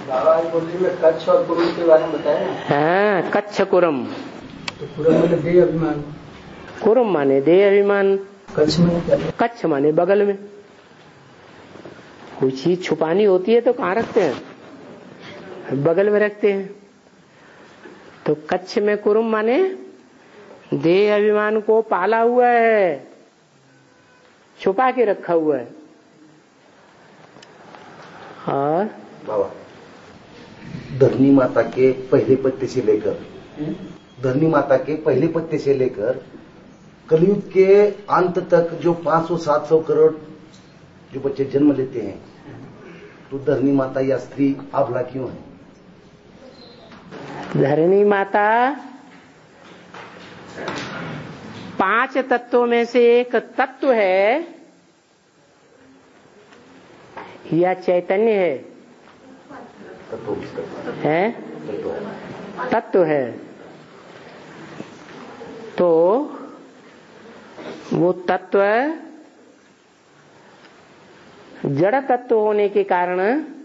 बाबा बोली में कच्छ और कुरम के बारे में बताया। हाँ, कच्छ कुरम। तो कुरम माने देह अभिमान, कुरम माने देह अभिमान, कच्छ माने क्या? कच्छ माने बगल में। कोई चीज छुपानी होती है तो कहाँ रखते हैं? बगल में रखते हैं। तो कच्छ में कुरम माने देह अभिमान को पाला हुआ है, छुपा के रखा हुआ है। और बाबा धरनी माता के पहले पत्ते से लेकर धरनी माता के पहले पत्ते से लेकर कलयुग के अंत तक जो 500-700 करोड़ जो बच्चे जन्म लेते हैं, तो धरनी माता या स्त्री अबला क्यों है? धरनी माता 5 तत्वों में से एक तत्व है या चैतन्य है? तत्व है। तो वो तत्व जड़ तत्व होने के कारण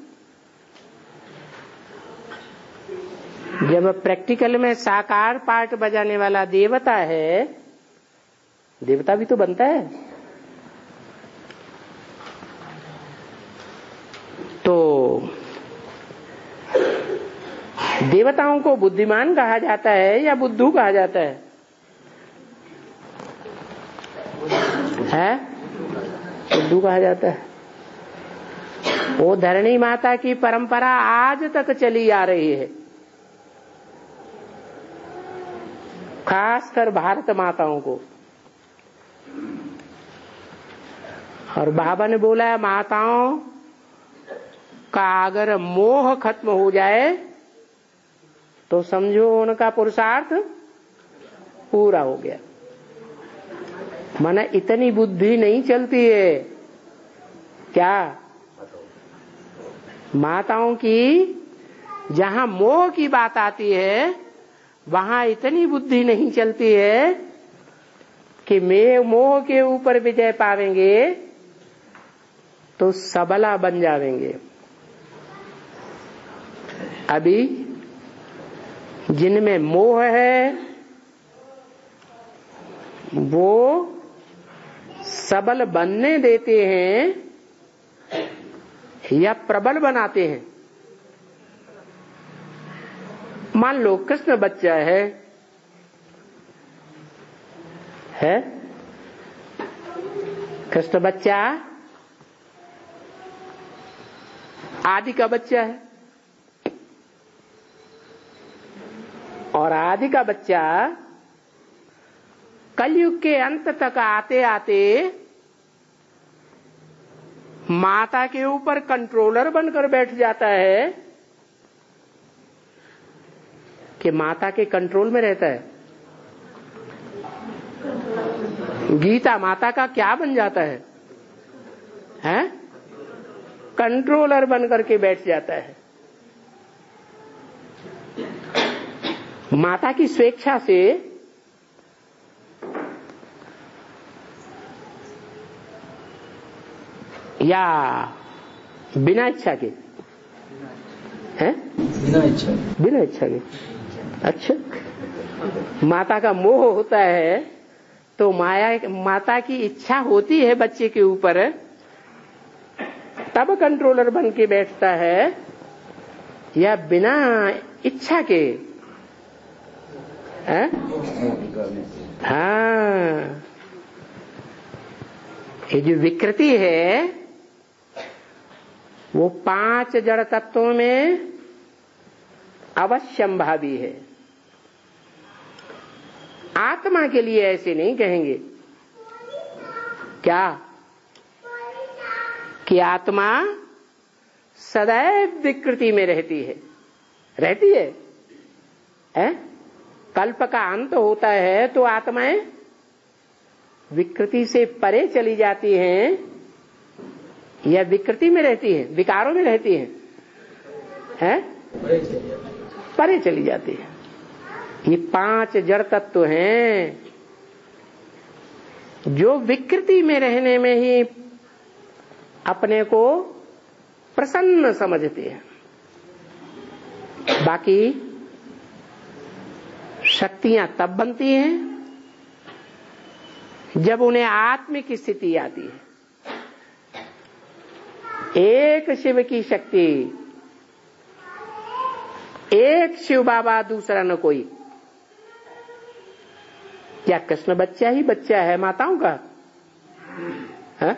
जब प्रैक्टिकल में साकार पार्ट बजाने वाला देवता है, देवता भी तो बनता है, तो देवताओं को बुद्धिमान कहा जाता है या बुद्धू कहा जाता है? बुद्धू कहा जाता है। वो धरणी माता की परंपरा आज तक चली आ रही है, खासकर भारत माताओं को। और बाबा ने बोला है, माताओं का अगर मोह खत्म हो जाए तो समझो उनका पुरुषार्थ पूरा हो गया। माना इतनी बुद्धि नहीं चलती है क्या? माताओं की जहां मोह की बात आती है वहां इतनी बुद्धि नहीं चलती है कि मैं मोह के ऊपर विजय पावेंगे तो सबला बन जावेंगे। अभी जिनमें मोह है वो सबल बनने देते हैं या प्रबल बनाते हैं। मान लो कृष्ण बच्चा है कृष्ण बच्चा आदि का बच्चा है, और आदि का बच्चा कलयुग के अंत तक आते आते माता के ऊपर कंट्रोलर बनकर बैठ जाता है कि माता के कंट्रोल में रहता है। गीता माता का क्या बन जाता है? कंट्रोलर बनकर के बैठ जाता है। माता की स्वेच्छा से या बिना इच्छा के? बिना इच्छा के। अच्छा, माता का मोह होता है तो माता की इच्छा होती है बच्चे के ऊपर, तब कंट्रोलर बन के बैठता है, या बिना इच्छा के? हाँ, ये जो विकृति है वो 5 जड़ तत्वों में अवश्यंभावी है। आत्मा के लिए ऐसे नहीं कहेंगे क्या कि आत्मा सदैव विकृति में रहती है, कल्प का अंत होता है तो आत्माएं विकृति से परे चली जाती हैं या विकृति में रहती हैं, विकारों में रहती हैं, परे चली जाती है। ये 5 जड़ तत्व हैं जो विकृति में रहने में ही अपने को प्रसन्न समझते हैं। बाकी शक्तियां तब बनती हैं जब उन्हें आत्मिक स्थिति आती है। एक शिव की शक्ति, एक शिव बाबा, दूसरा न कोई। क्या कृष्ण बच्चा ही बच्चा है माताओं का? है?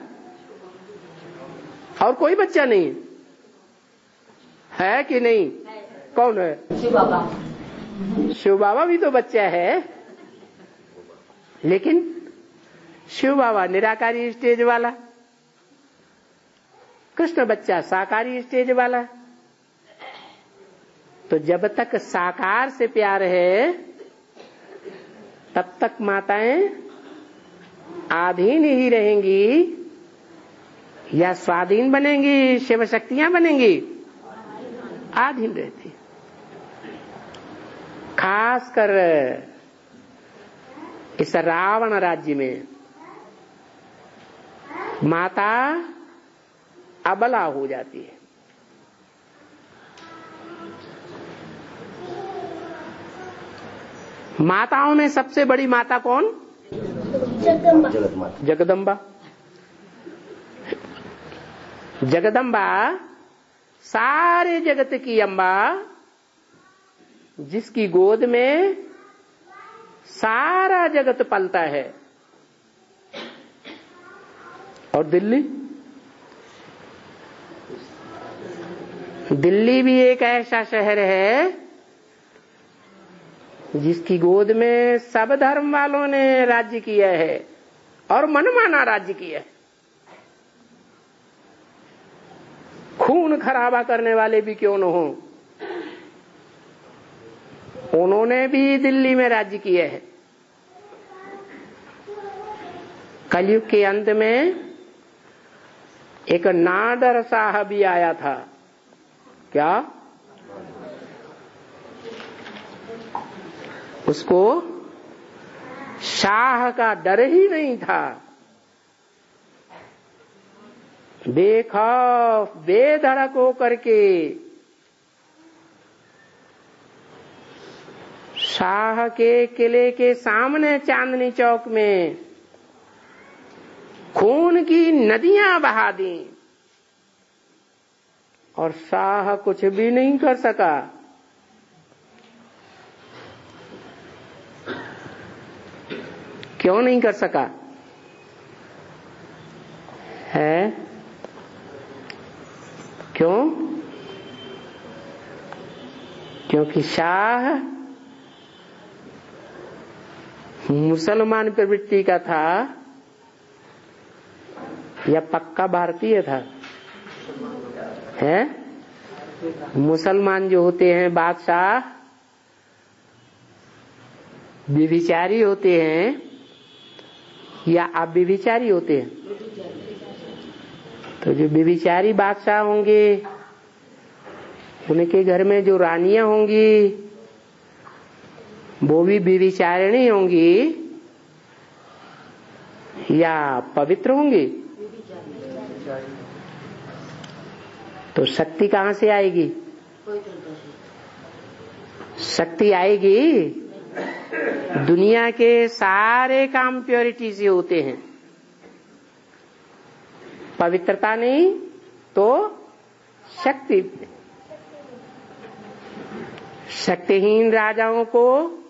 और कोई बच्चा नहीं है कि नहीं? कौन है? शिव बाबा। शिव बाबा भी तो बच्चा है, लेकिन शिव बाबा निराकारी स्टेज वाला, कृष्ण बच्चा साकारी स्टेज वाला। तो जब तक साकार से प्यार है तब तक माताएं आधीन ही रहेंगी या स्वाधीन बनेंगी? शिव शक्तियां बनेंगी? आधीन रहती। खासकर इस रावण राज्य में माता अबला हो जाती है। माताओं में सबसे बड़ी माता कौन? जगदम्बा। जगदम्बा सारे जगत की अम्बा, जिसकी गोद में सारा जगत पलता है। और दिल्ली भी एक ऐसा शहर है जिसकी गोद में सब धर्म वालों ने राज्य किया है और मनमाना राज्य किया है। खून खराबा करने वाले भी क्यों न हो, उन्होंने भी दिल्ली में राज्य किया है। कलयुग के अंत में एक नादर शाह भी आया था। क्या? उसको शाह का डर ही नहीं था। देखा बेधड़क होकर के शाह के किले के सामने चांदनी चौक में खून की नदियां बहा दी और शाह कुछ भी नहीं कर सका। क्यों नहीं कर सका है? क्यों? क्योंकि शाह मुसलमान प्रवृत्ति का था या पक्का भारतीय था? है? मुसलमान जो होते हैं बादशाह व्यभिचारी होते हैं या अव्यभिचारी होते हैं? तो जो व्यभिचारी बादशाह होंगे उनके घर में जो रानियां होंगी वो भी व्यभिचारिणी होंगी या पवित्र होंगी? तो शक्ति कहां से आएगी? शक्ति आएगी दुनिया के सारे काम प्योरिटी से होते हैं। पवित्रता नहीं तो शक्ति। शक्तिहीन राजाओं को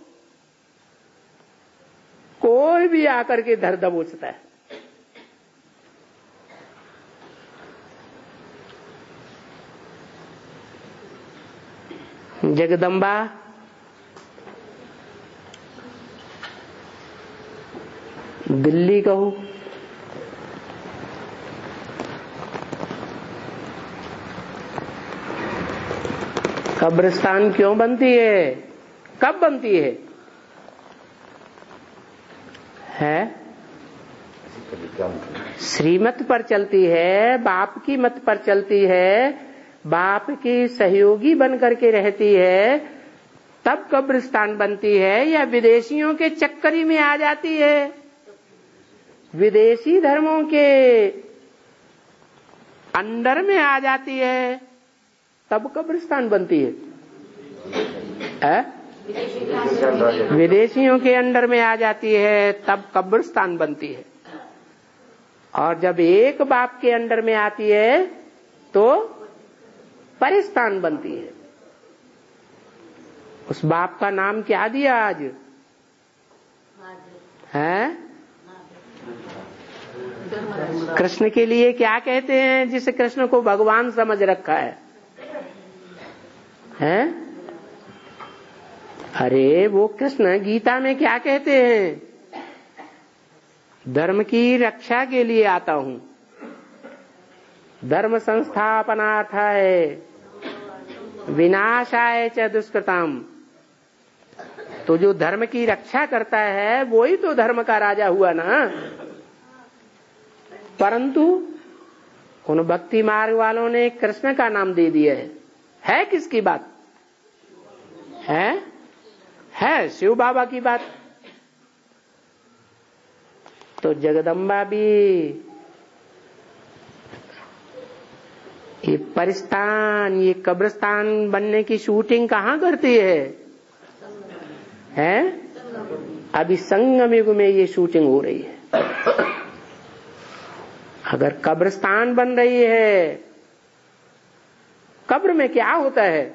कोई भी आकर के धर दबोचता है। जगदम्बा दिल्ली कहूं, कब्रिस्तान क्यों बनती है? कब बनती है? श्रीमत पर चलती है, बाप की मत पर चलती है, बाप की सहयोगी बन करके रहती है, तब कब्रिस्तान बनती है या विदेशियों के चक्करी में आ जाती है? विदेशी धर्मों के अंडर में आ जाती है तब कब्रिस्तान बनती है। विदेशियों के अंडर में आ जाती है तब कब्रिस्तान बनती है, और जब एक बाप के अंडर में आती है तो परिस्तान बनती है। उस बाप का नाम क्या दिया आज है? कृष्ण के लिए क्या कहते हैं जिसे कृष्ण को भगवान समझ रखा है? अरे वो कृष्ण गीता में क्या कहते हैं? धर्म की रक्षा के लिए आता हूं, धर्म संस्थापनार्थाय विनाशाय च दुष्कृताम। तो जो धर्म की रक्षा करता है वो ही तो धर्म का राजा हुआ ना। परंतु उन भक्ति मार्ग वालों ने कृष्ण का नाम दे दिया है किसकी बात है शिव बाबा की बात। तो जगदम्बा भी ये परिस्तान, ये कब्रिस्तान बनने की शूटिंग कहाँ करती है? अभी संगम युग में ये शूटिंग हो रही है। अगर कब्रिस्तान बन रही है, कब्र में क्या होता है?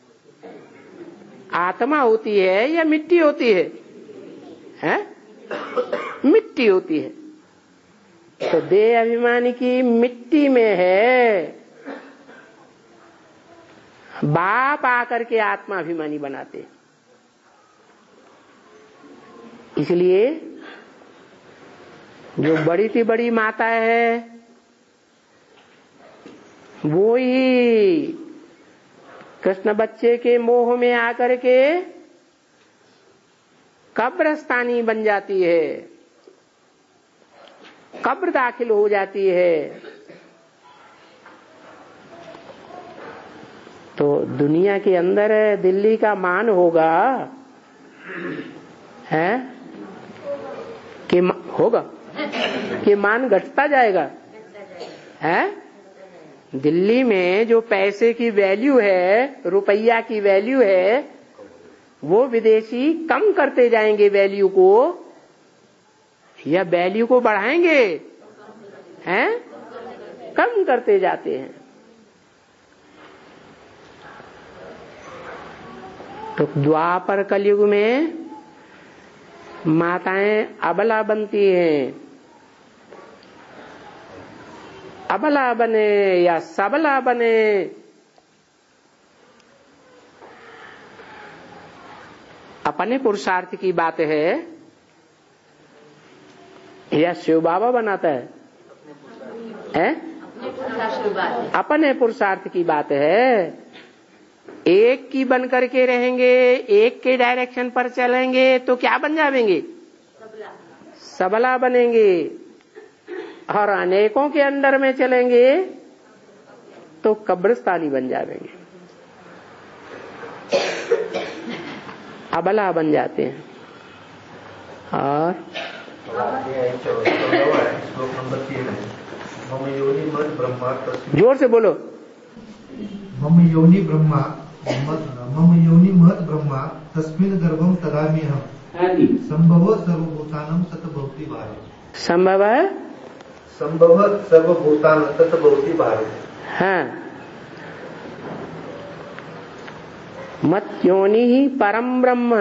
आत्मा होती है या मिट्टी होती है? मिट्टी होती है। तो देह अभिमानी की मिट्टी में है, बाप आकर के आत्मा अभिमानी बनाते। इसलिए जो बड़ी सी बड़ी माता है वो ही कृष्ण बच्चे के मोह में आकर के कब्रस्तानी बन जाती है, कब्र दाखिल हो जाती है। तो दुनिया के अंदर दिल्ली का मान होगा है कि होगा कि मान घटता जाएगा है? दिल्ली में जो पैसे की वैल्यू है, रुपया की वैल्यू है, वो विदेशी कम करते जाएंगे वैल्यू को या वैल्यू को बढ़ाएंगे हैं? कम करते जाते हैं। तो द्वापर कलयुग में माताएं अबला बनती हैं। अबला बने या सबला बने, अपने पुरुषार्थ की बात है या शिव बाबा बनाता है? अपने पुरुषार्थ की बात है। एक की बन करके रहेंगे, एक के डायरेक्शन पर चलेंगे तो क्या बन जाएंगे? सबला बनेंगे। और अनेकों के अंडर में चलेंगे तो कब्रिस्तानी बन जाएंगे, अबला बन जाते हैं। और जोर से बोलो। मम योनि ब्रह्मा मम योनि महत् ब्रह्मा तस्मिन् गर्भं तदाम्यहम् संभव सर्वभूतानां ततभवति भारत। संभव सर्वभूतानां ततभवति भारत। हाँ, मत योनि ही परम ब्रह्म।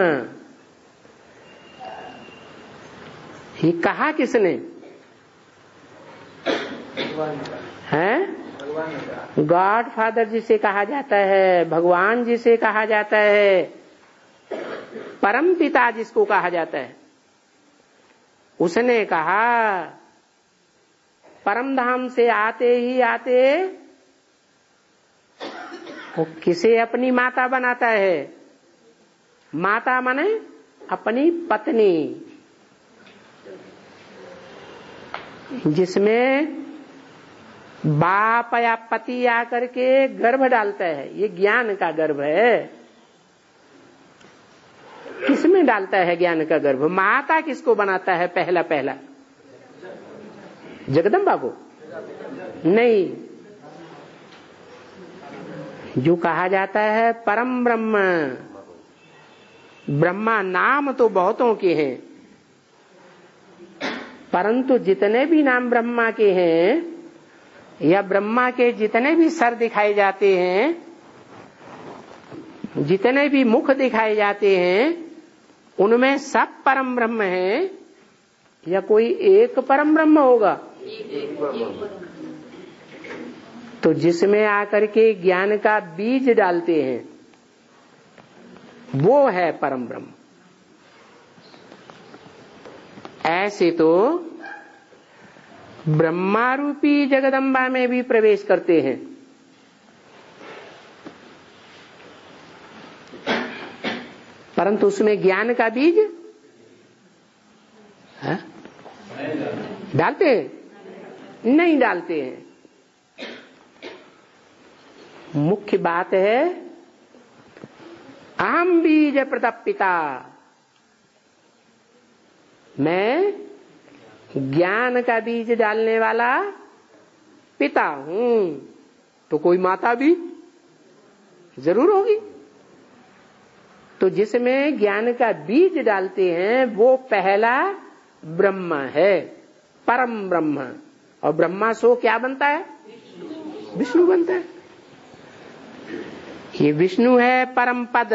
ये कहा किसने है? गॉड फादर जिसे कहा जाता है, भगवान जिसे कहा जाता है, परम पिता जिसको कहा जाता है, उसने कहा परम धाम से आते ही आते वो किसे अपनी माता बनाता है? माता माने अपनी पत्नी, जिसमें बाप या पति आकर के गर्भ डालता है। ये ज्ञान का गर्भ है। किसमें डालता है ज्ञान का गर्भ? माता किसको बनाता है पहला? जगदम्बा को नहीं। जो कहा जाता है परम ब्रह्म, ब्रह्मा नाम तो बहुतों के हैं, परंतु जितने भी नाम ब्रह्मा के हैं या ब्रह्मा के जितने भी सर दिखाए जाते हैं, जितने भी मुख दिखाए जाते हैं, उनमें सब परम ब्रह्म है या कोई एक परम ब्रह्म होगा? तो जिसमें आकर के ज्ञान का बीज डालते हैं वो है परम ब्रह्म। ऐसे तो ब्रह्मा रूपी जगदम्बा में भी प्रवेश करते हैं, परंतु उसमें ज्ञान का बीज डालते हैं? नहीं डालते हैं। मुख्य बात है अहम बीज प्रतपिता, मैं ज्ञान का बीज डालने वाला पिता हूं। तो कोई माता भी जरूर होगी। तो जिसमें ज्ञान का बीज डालते हैं वो पहला ब्रह्म है, परम ब्रह्म। और ब्रह्मा सो क्या बनता है? विष्णु बनता है। ये विष्णु है परम पद।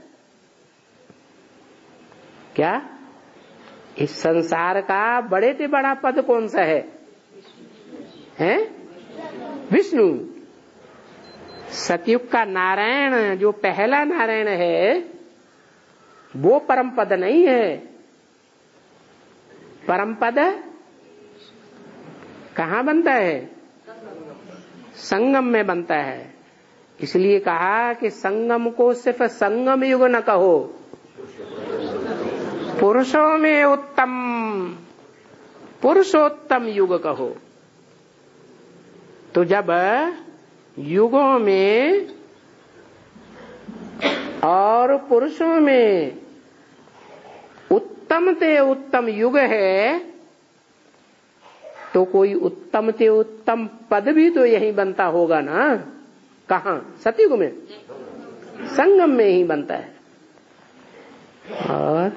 क्या इस संसार का बड़े से बड़ा पद कौन सा है? हैं? विष्णु। सतयुग का नारायण जो पहला नारायण है वो परम पद नहीं है। परम पद कहाँ बनता है? संगम में बनता है। इसलिए कहा कि संगम को सिर्फ संगम युग न कहो, पुरुषों में उत्तम पुरुषोत्तम युग कहो। तो जब युगों में और पुरुषों में उत्तम से उत्तम युग है तो कोई उत्तम से उत्तम पद भी तो यही बनता होगा ना। कहाँ? सतयुग में, संगम में ही बनता है। और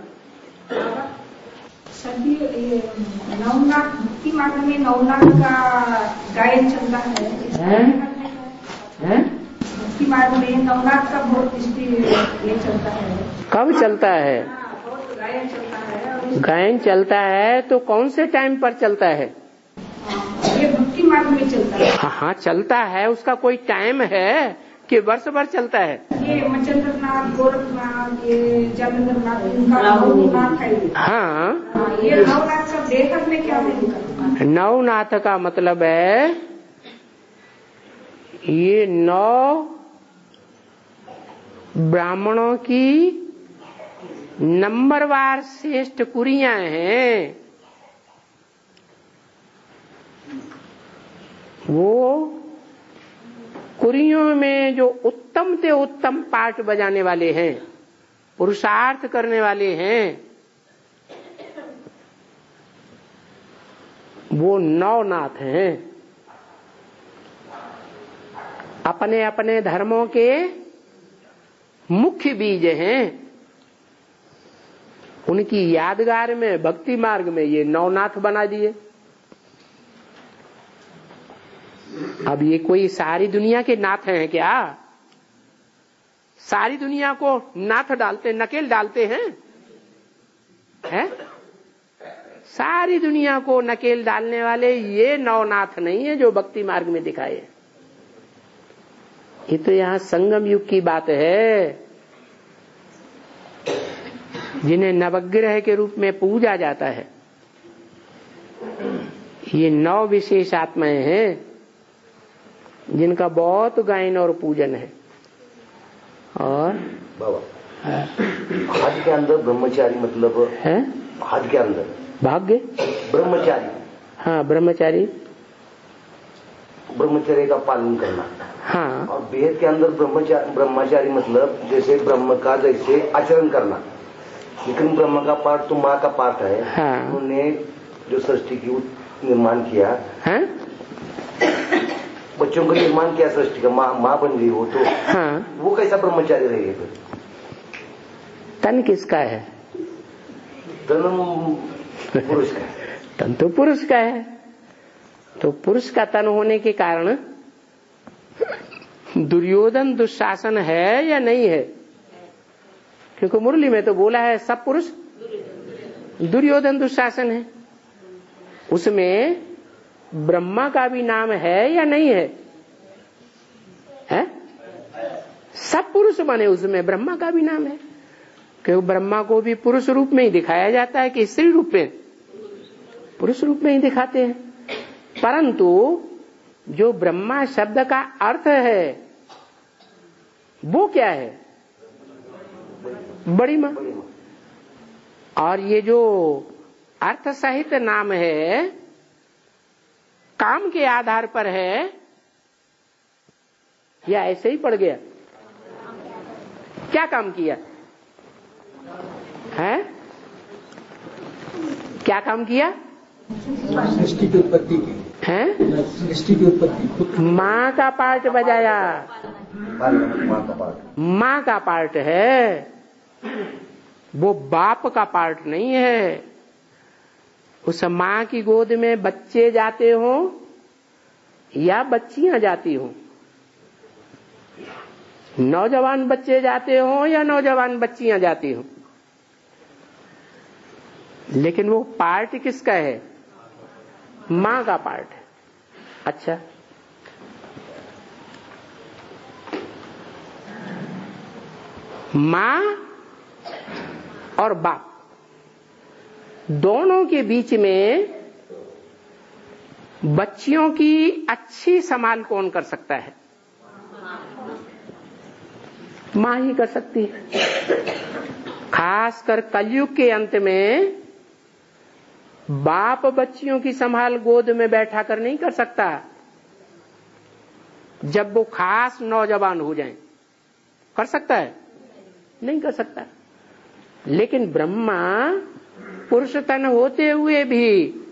सभी नवनाथ भक्ति मार्ग में नवनाथ का गायन चलता है। भक्ति मार्ग में नवनाथ का बहुत ये चलता है। कब चलता है? बहुत गायन चलता है। गायन चलता है तो कौन से टाइम पर चलता है? ये भक्ति मार्ग में चलता है। हाँ चलता है। उसका कोई टाइम है कि वर्ष भर चलता है? ये मचंद्रनाथ, गोरखनाथ, ये जालंधरनाथ, इनका नवनाथ है। हाँ, ये नवनाथ का देहत में क्या है? नवनाथ का मतलब है ये 9 ब्राह्मणों की नंबरवार श्रेष्ठ कुरियां हैं। वो कुरियों में जो उत्तम से उत्तम पाठ बजाने वाले हैं, पुरुषार्थ करने वाले हैं, वो नवनाथ हैं। अपने अपने धर्मों के मुख्य बीज हैं। उनकी यादगार में भक्ति मार्ग में ये नवनाथ बना दिए। अब ये कोई सारी दुनिया के नाथ हैं क्या? सारी दुनिया को नाथ डालते, नकेल डालते हैं? सारी दुनिया को नकेल डालने वाले ये नवनाथ नहीं है जो भक्ति मार्ग में दिखाए। ये तो यहाँ संगम युग की बात है, जिन्हें नवग्रह के रूप में पूजा जाता है। ये 9 विशेष आत्माएं हैं जिनका बहुत गायन और पूजन है। और बाबा हज के अंदर ब्रह्मचारी मतलब है? हज के अंदर भाग्य ब्रह्मचारी। हाँ, ब्रह्मचारी, ब्रह्मचर्य का पालन करना। हाँ। और वेद के अंदर ब्रह्मचारी मतलब जैसे ब्रह्म का जैसे आचरण करना। लेकिन ब्रह्म का पाठ तो माँ का पाठ है। हाँ। उन्होंने जो सृष्टि की निर्माण किया है, बच्चों का निर्माण किया, सृष्टि का माँ बन गई वो तो। हाँ। वो कैसा ब्रह्मचारी रहेगा? तन किसका है? तन पुरुष का है। तन तो पुरुष का है। तो पुरुष का तन होने के कारण दुर्योधन दुशासन है या नहीं है? क्योंकि मुरली में तो बोला है सब पुरुष दुर्योधन दुशासन है। उसमें ब्रह्मा का भी नाम है या नहीं है? है? सब पुरुष बने, उसमें ब्रह्मा का भी नाम है। क्योंकि ब्रह्मा को भी पुरुष रूप में ही दिखाया जाता है कि स्त्री रूप में? पुरुष रूप में ही दिखाते हैं। परंतु जो ब्रह्मा शब्द का अर्थ है वो क्या है? बड़ी मां। और ये जो अर्थ सहित नाम है काम के आधार पर है या ऐसे ही पड़ गया? क्या काम किया है? क्या काम किया? सृष्टि की उत्पत्ति की है? सृष्टि की उत्पत्ति। माँ का पार्ट बजाया। माँ का पार्ट है, वो बाप का पार्ट नहीं है। उस माँ की गोद में बच्चे जाते हो या बच्चियां जाती हो? नौजवान बच्चे जाते हो या नौजवान बच्चियां जाती हो? लेकिन वो पार्ट किसका है? माँ का पार्ट है। अच्छा, माँ और बाप दोनों के बीच में बच्चियों की अच्छी संभाल कौन कर सकता है? माँ ही कर सकती है। खासकर कलयुग के अंत में बाप बच्चियों की संभाल गोद में बैठा कर नहीं कर सकता। जब वो खास नौजवान हो जाएं, कर सकता है? नहीं कर सकता। लेकिन ब्रह्मा पुरुष तन होते हुए भी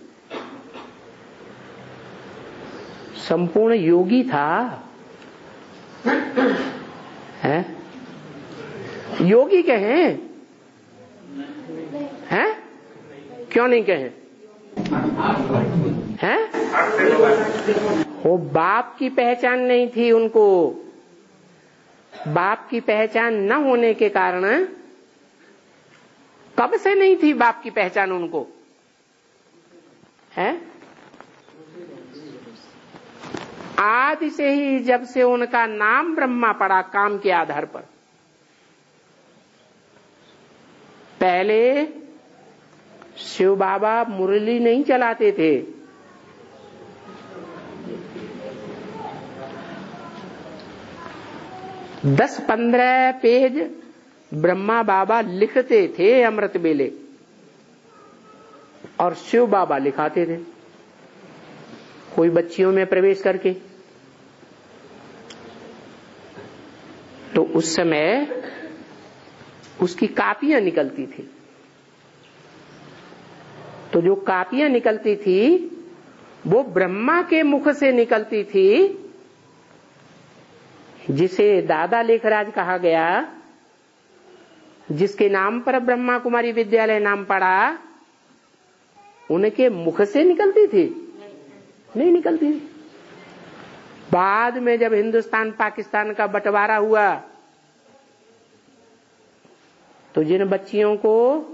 संपूर्ण योगी था। है? योगी कहें? हैं? क्यों नहीं कहें? हैं? वो बाप की पहचान नहीं थी उनको। बाप की पहचान न होने के कारण, कब से नहीं थी बाप की पहचान उनको? है? आदि से ही, जब से उनका नाम ब्रह्मा पड़ा काम के आधार पर। पहले शिव बाबा मुरली नहीं चलाते थे। दस 15 पेज ब्रह्मा बाबा लिखते थे अमृत बेले, और शिव बाबा लिखाते थे कोई बच्चियों में प्रवेश करके। तो उस समय उसकी कापियां निकलती थी। तो जो कापियां निकलती थी वो ब्रह्मा के मुख से निकलती थी, जिसे दादा लेखराज कहा गया, जिसके नाम पर ब्रह्मा कुमारी विद्यालय नाम पड़ा, उनके मुख से निकलती थी? नहीं निकलती थी। बाद में जब हिंदुस्तान पाकिस्तान का बंटवारा हुआ तो जिन बच्चियों को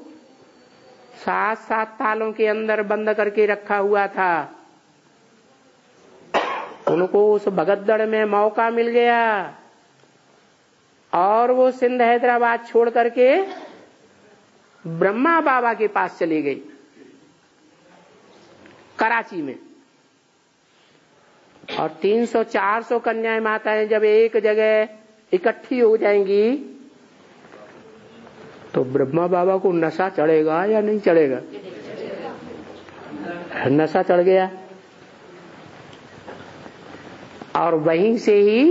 7-7 तालों के अंदर बंद करके रखा हुआ था, उनको उस भगदड़ में मौका मिल गया और वो सिंध हैदराबाद छोड़ करके ब्रह्मा बाबा के पास चली गई, कराची में। और 300-400 कन्याएं माताएं जब एक जगह इकट्ठी हो जाएंगी तो ब्रह्मा बाबा को नशा चढ़ेगा या नहीं चढ़ेगा? नशा चढ़ गया। और वहीं से ही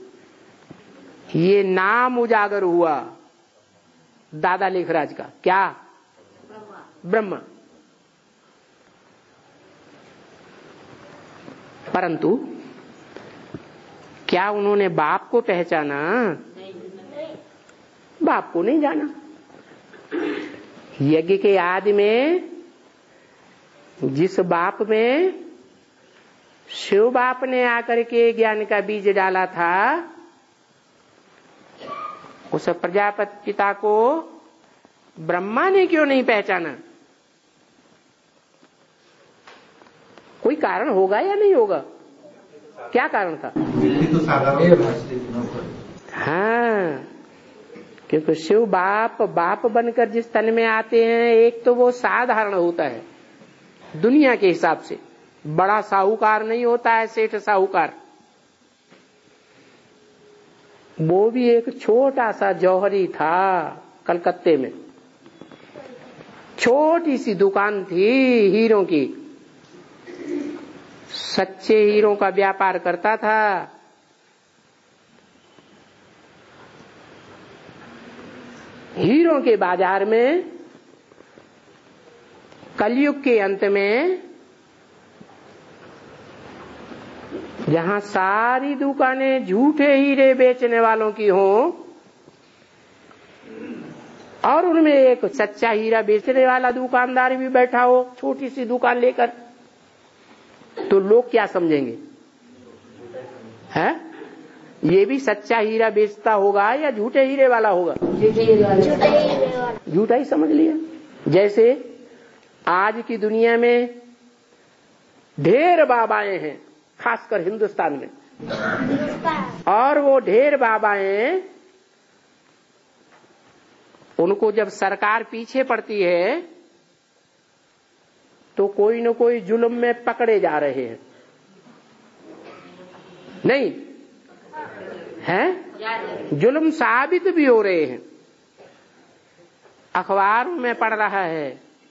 ये नाम उजागर हुआ दादा लेखराज का। क्या? ब्रह्मा। परंतु क्या उन्होंने बाप को पहचाना? बाप को नहीं जाना। यज्ञ के आदि में जिस बाप में शिव बाप ने आकर के ज्ञान का बीज डाला था, उस प्रजापति पिता को ब्रह्मा ने क्यों नहीं पहचाना? कोई कारण होगा या नहीं होगा? क्या कारण था? तो साधारण। हाँ, क्योंकि शिव बाप बनकर जिस तन में आते हैं, एक तो वो साधारण होता है दुनिया के हिसाब से, बड़ा साहूकार नहीं होता है, सेठ साहूकार। वो भी एक छोटा सा जौहरी था कलकत्ते में, छोटी सी दुकान थी हीरों की, सच्चे हीरों का व्यापार करता था। हीरों के बाजार में कलयुग के अंत में जहां सारी दुकानें झूठे हीरे बेचने वालों की हों और उनमें एक सच्चा हीरा बेचने वाला दुकानदार भी बैठा हो छोटी सी दुकान लेकर, तो लोग क्या समझेंगे? है ये भी सच्चा हीरा बेचता होगा या झूठे हीरे वाला होगा? झूठा ही समझ लिया। जैसे आज की दुनिया में ढेर बाबाएं हैं, खासकर हिंदुस्तान में, और वो ढेर बाबाएं, उनको जब सरकार पीछे पड़ती है तो कोई न कोई जुल्म में पकड़े जा रहे हैं, नहीं है? जुल्म साबित भी हो रहे हैं, अखबारों में पढ़ रहा है।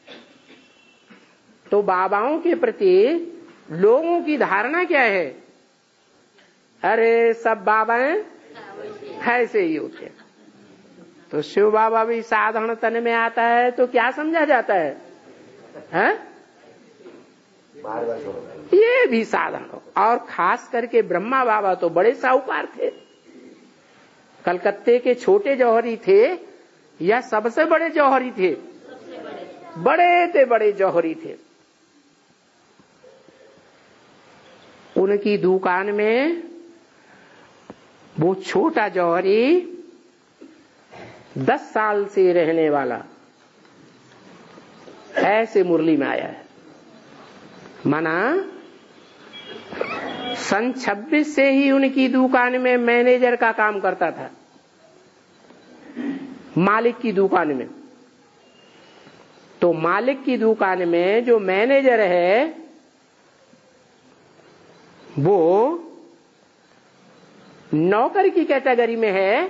तो बाबाओं के प्रति लोगों की धारणा क्या है? अरे सब बाबाएं ऐसे ही होते हैं। तो शिव बाबा भी साधारण तन में आता है तो क्या समझा जाता है? हैं? ये भी साधारण। और खास करके ब्रह्मा बाबा तो बड़े साहूकार थे। कलकत्ते के छोटे जौहरी थे या सबसे बड़े जौहरी थे? बड़े जौहरी थे। उनकी दुकान में वो छोटा जौहरी 10 साल से रहने वाला ऐसे मुरली में आया है। माना सन 26 से ही उनकी दुकान में मैनेजर का काम करता था, मालिक की दुकान में। तो मालिक की दुकान में जो मैनेजर है वो नौकर की कैटेगरी में है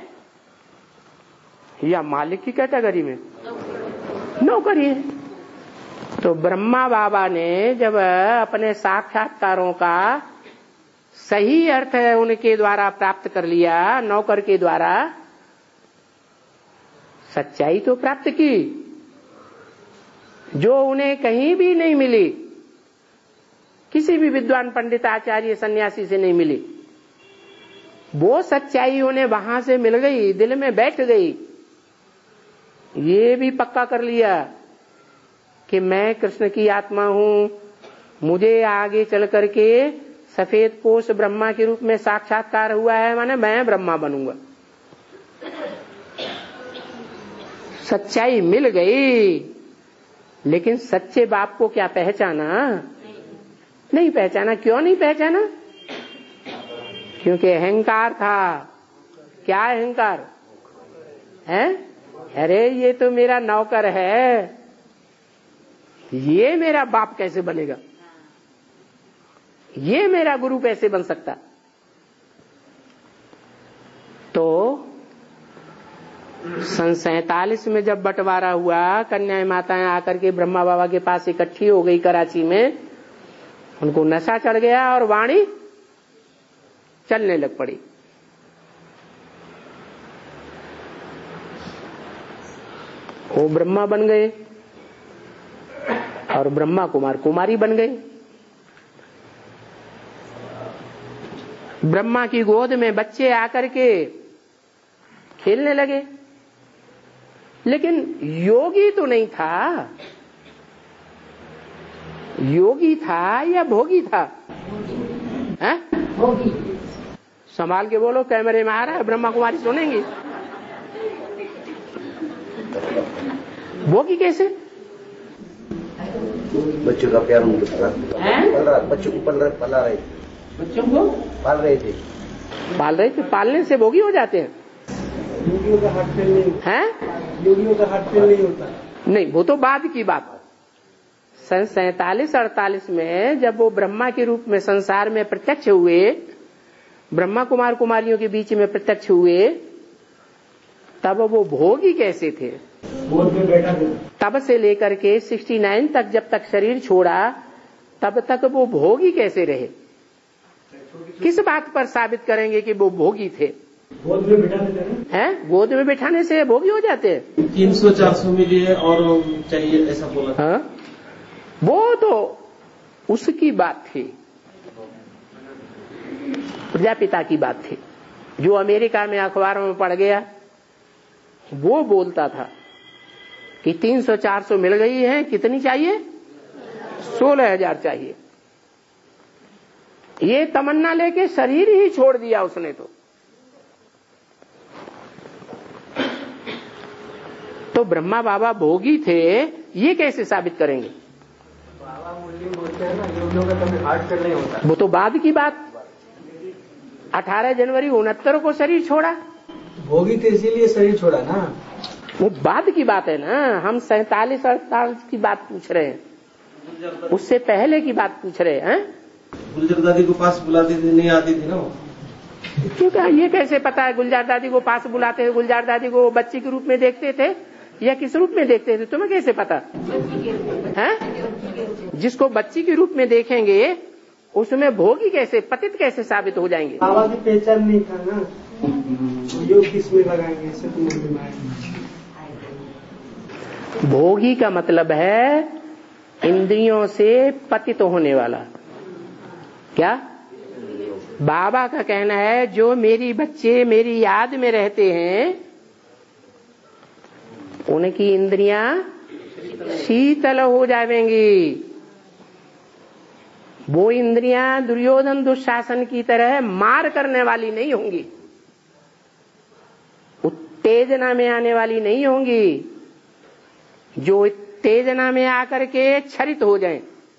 या मालिक की कैटेगरी में? नौकर ही है। तो ब्रह्मा बाबा ने जब अपने साक्षात्कारों का सही अर्थ उनके द्वारा प्राप्त कर लिया, नौकर के द्वारा सच्चाई तो प्राप्त की जो उन्हें कहीं भी नहीं मिली, किसी भी विद्वान पंडित आचार्य सन्यासी से नहीं मिली। वो सच्चाई उन्हें वहां से मिल गई, दिल में बैठ गई। ये भी पक्का कर लिया कि मैं कृष्ण की आत्मा हूं, मुझे आगे चल करके सफेद पोष ब्रह्मा के रूप में साक्षात्कार हुआ है, माने मैं ब्रह्मा बनूंगा। सच्चाई मिल गई, लेकिन सच्चे बाप को क्या पहचाना? नहीं पहचाना। क्यों नहीं पहचाना? क्योंकि अहंकार था। क्या अहंकार है? अरे ये तो मेरा नौकर है, ये मेरा बाप कैसे बनेगा, ये मेरा गुरु कैसे बन सकता? तो सन 47 में जब बंटवारा हुआ, कन्याएं माताएं आकर के ब्रह्मा बाबा के पास इकट्ठी हो गई कराची में, उनको नशा चढ़ गया और वाणी चलने लग पड़ी। वो ब्रह्मा बन गए और ब्रह्मा कुमार कुमारी बन गए। ब्रह्मा की गोद में बच्चे आकर के खेलने लगे। लेकिन योगी तो नहीं था। योगी था या भोगी था? हैं? भोगी। संभाल के बोलो, कैमरे में आ रहा है, ब्रह्मा कुमारी सुनेंगी। भोगी कैसे? बच्चों का प्यार उनको पल रहा, बच्चों को पला रहे थे, बच्चों को पाल रहे थे। पालने से भोगी हो जाते हैं? योगियों का हार्ट फेल नहीं हैं? योगियों का हार्ट फेल नहीं होता। नहीं, वो तो बाद की बात। सन 47-48 में जब वो ब्रह्मा के रूप में संसार में प्रत्यक्ष हुए, ब्रह्मा कुमार कुमारियों के बीच में प्रत्यक्ष हुए, तब वो भोगी कैसे थे? बोध में बैठा था। तब से लेकर के 69 तक जब तक शरीर छोड़ा, तब तक वो भोगी कैसे रहे? किस बात पर साबित करेंगे कि वो भोगी थे? बोध में बैठा देते हैं? गोद में बैठाने से भोगी हो जाते हैं? 300-400 मिलिए और चाहिए ऐसा बोला। हाँ, वो तो उसकी बात थी, प्रजापिता की बात थी। जो अमेरिका में अखबारों में पढ़ गया, वो बोलता था कि 300-400 मिल गई है, कितनी चाहिए? 16,000 चाहिए। ये तमन्ना लेके शरीर ही छोड़ दिया उसने। तो ब्रह्मा बाबा भोगी थे, ये कैसे साबित करेंगे? बाबा मुरली बोलते हैं ना, योगियों का कभी हार्ट फेल नहीं होता। वो तो बाद की बात। 18 जनवरी 69 को शरीर छोड़ा, भोगी थे इसीलिए शरीर छोड़ा ना। वो बाद की बात है ना। हम 47-48 की बात पूछ रहे हैं, उससे पहले की बात पूछ रहे हैं। गुलजार दादी को पास बुलाती थी, नहीं आती थी ना वो। क्योंकि ये कैसे पता है गुलजार दादी को पास बुलाते थे? गुलजार दादी को बच्ची के रूप में देखते थे या किस रूप में देखते थे? तुम्हें कैसे पता है? जिसको बच्ची के रूप में देखेंगे उसमें भोगी कैसे, पतित कैसे साबित हो जाएंगे? बाबा की पहचान नहीं था ना, योग किसमें लगाएंगे ऐसे तो मुरली में। भोगी का मतलब है इंद्रियों से पतित होने वाला। क्या? बाबा का कहना है जो मेरी बच्चे मेरी याद में रहते हैं, उनकी इंद्रियां शीतल हो जाएंगी। वो इंद्रियां दुर्योधन दुशासन की तरह मार करने वाली नहीं होंगी, उत्तेजना में आने वाली नहीं होंगी, जो उत्तेजना में आकर के क्षरित हो जाएं,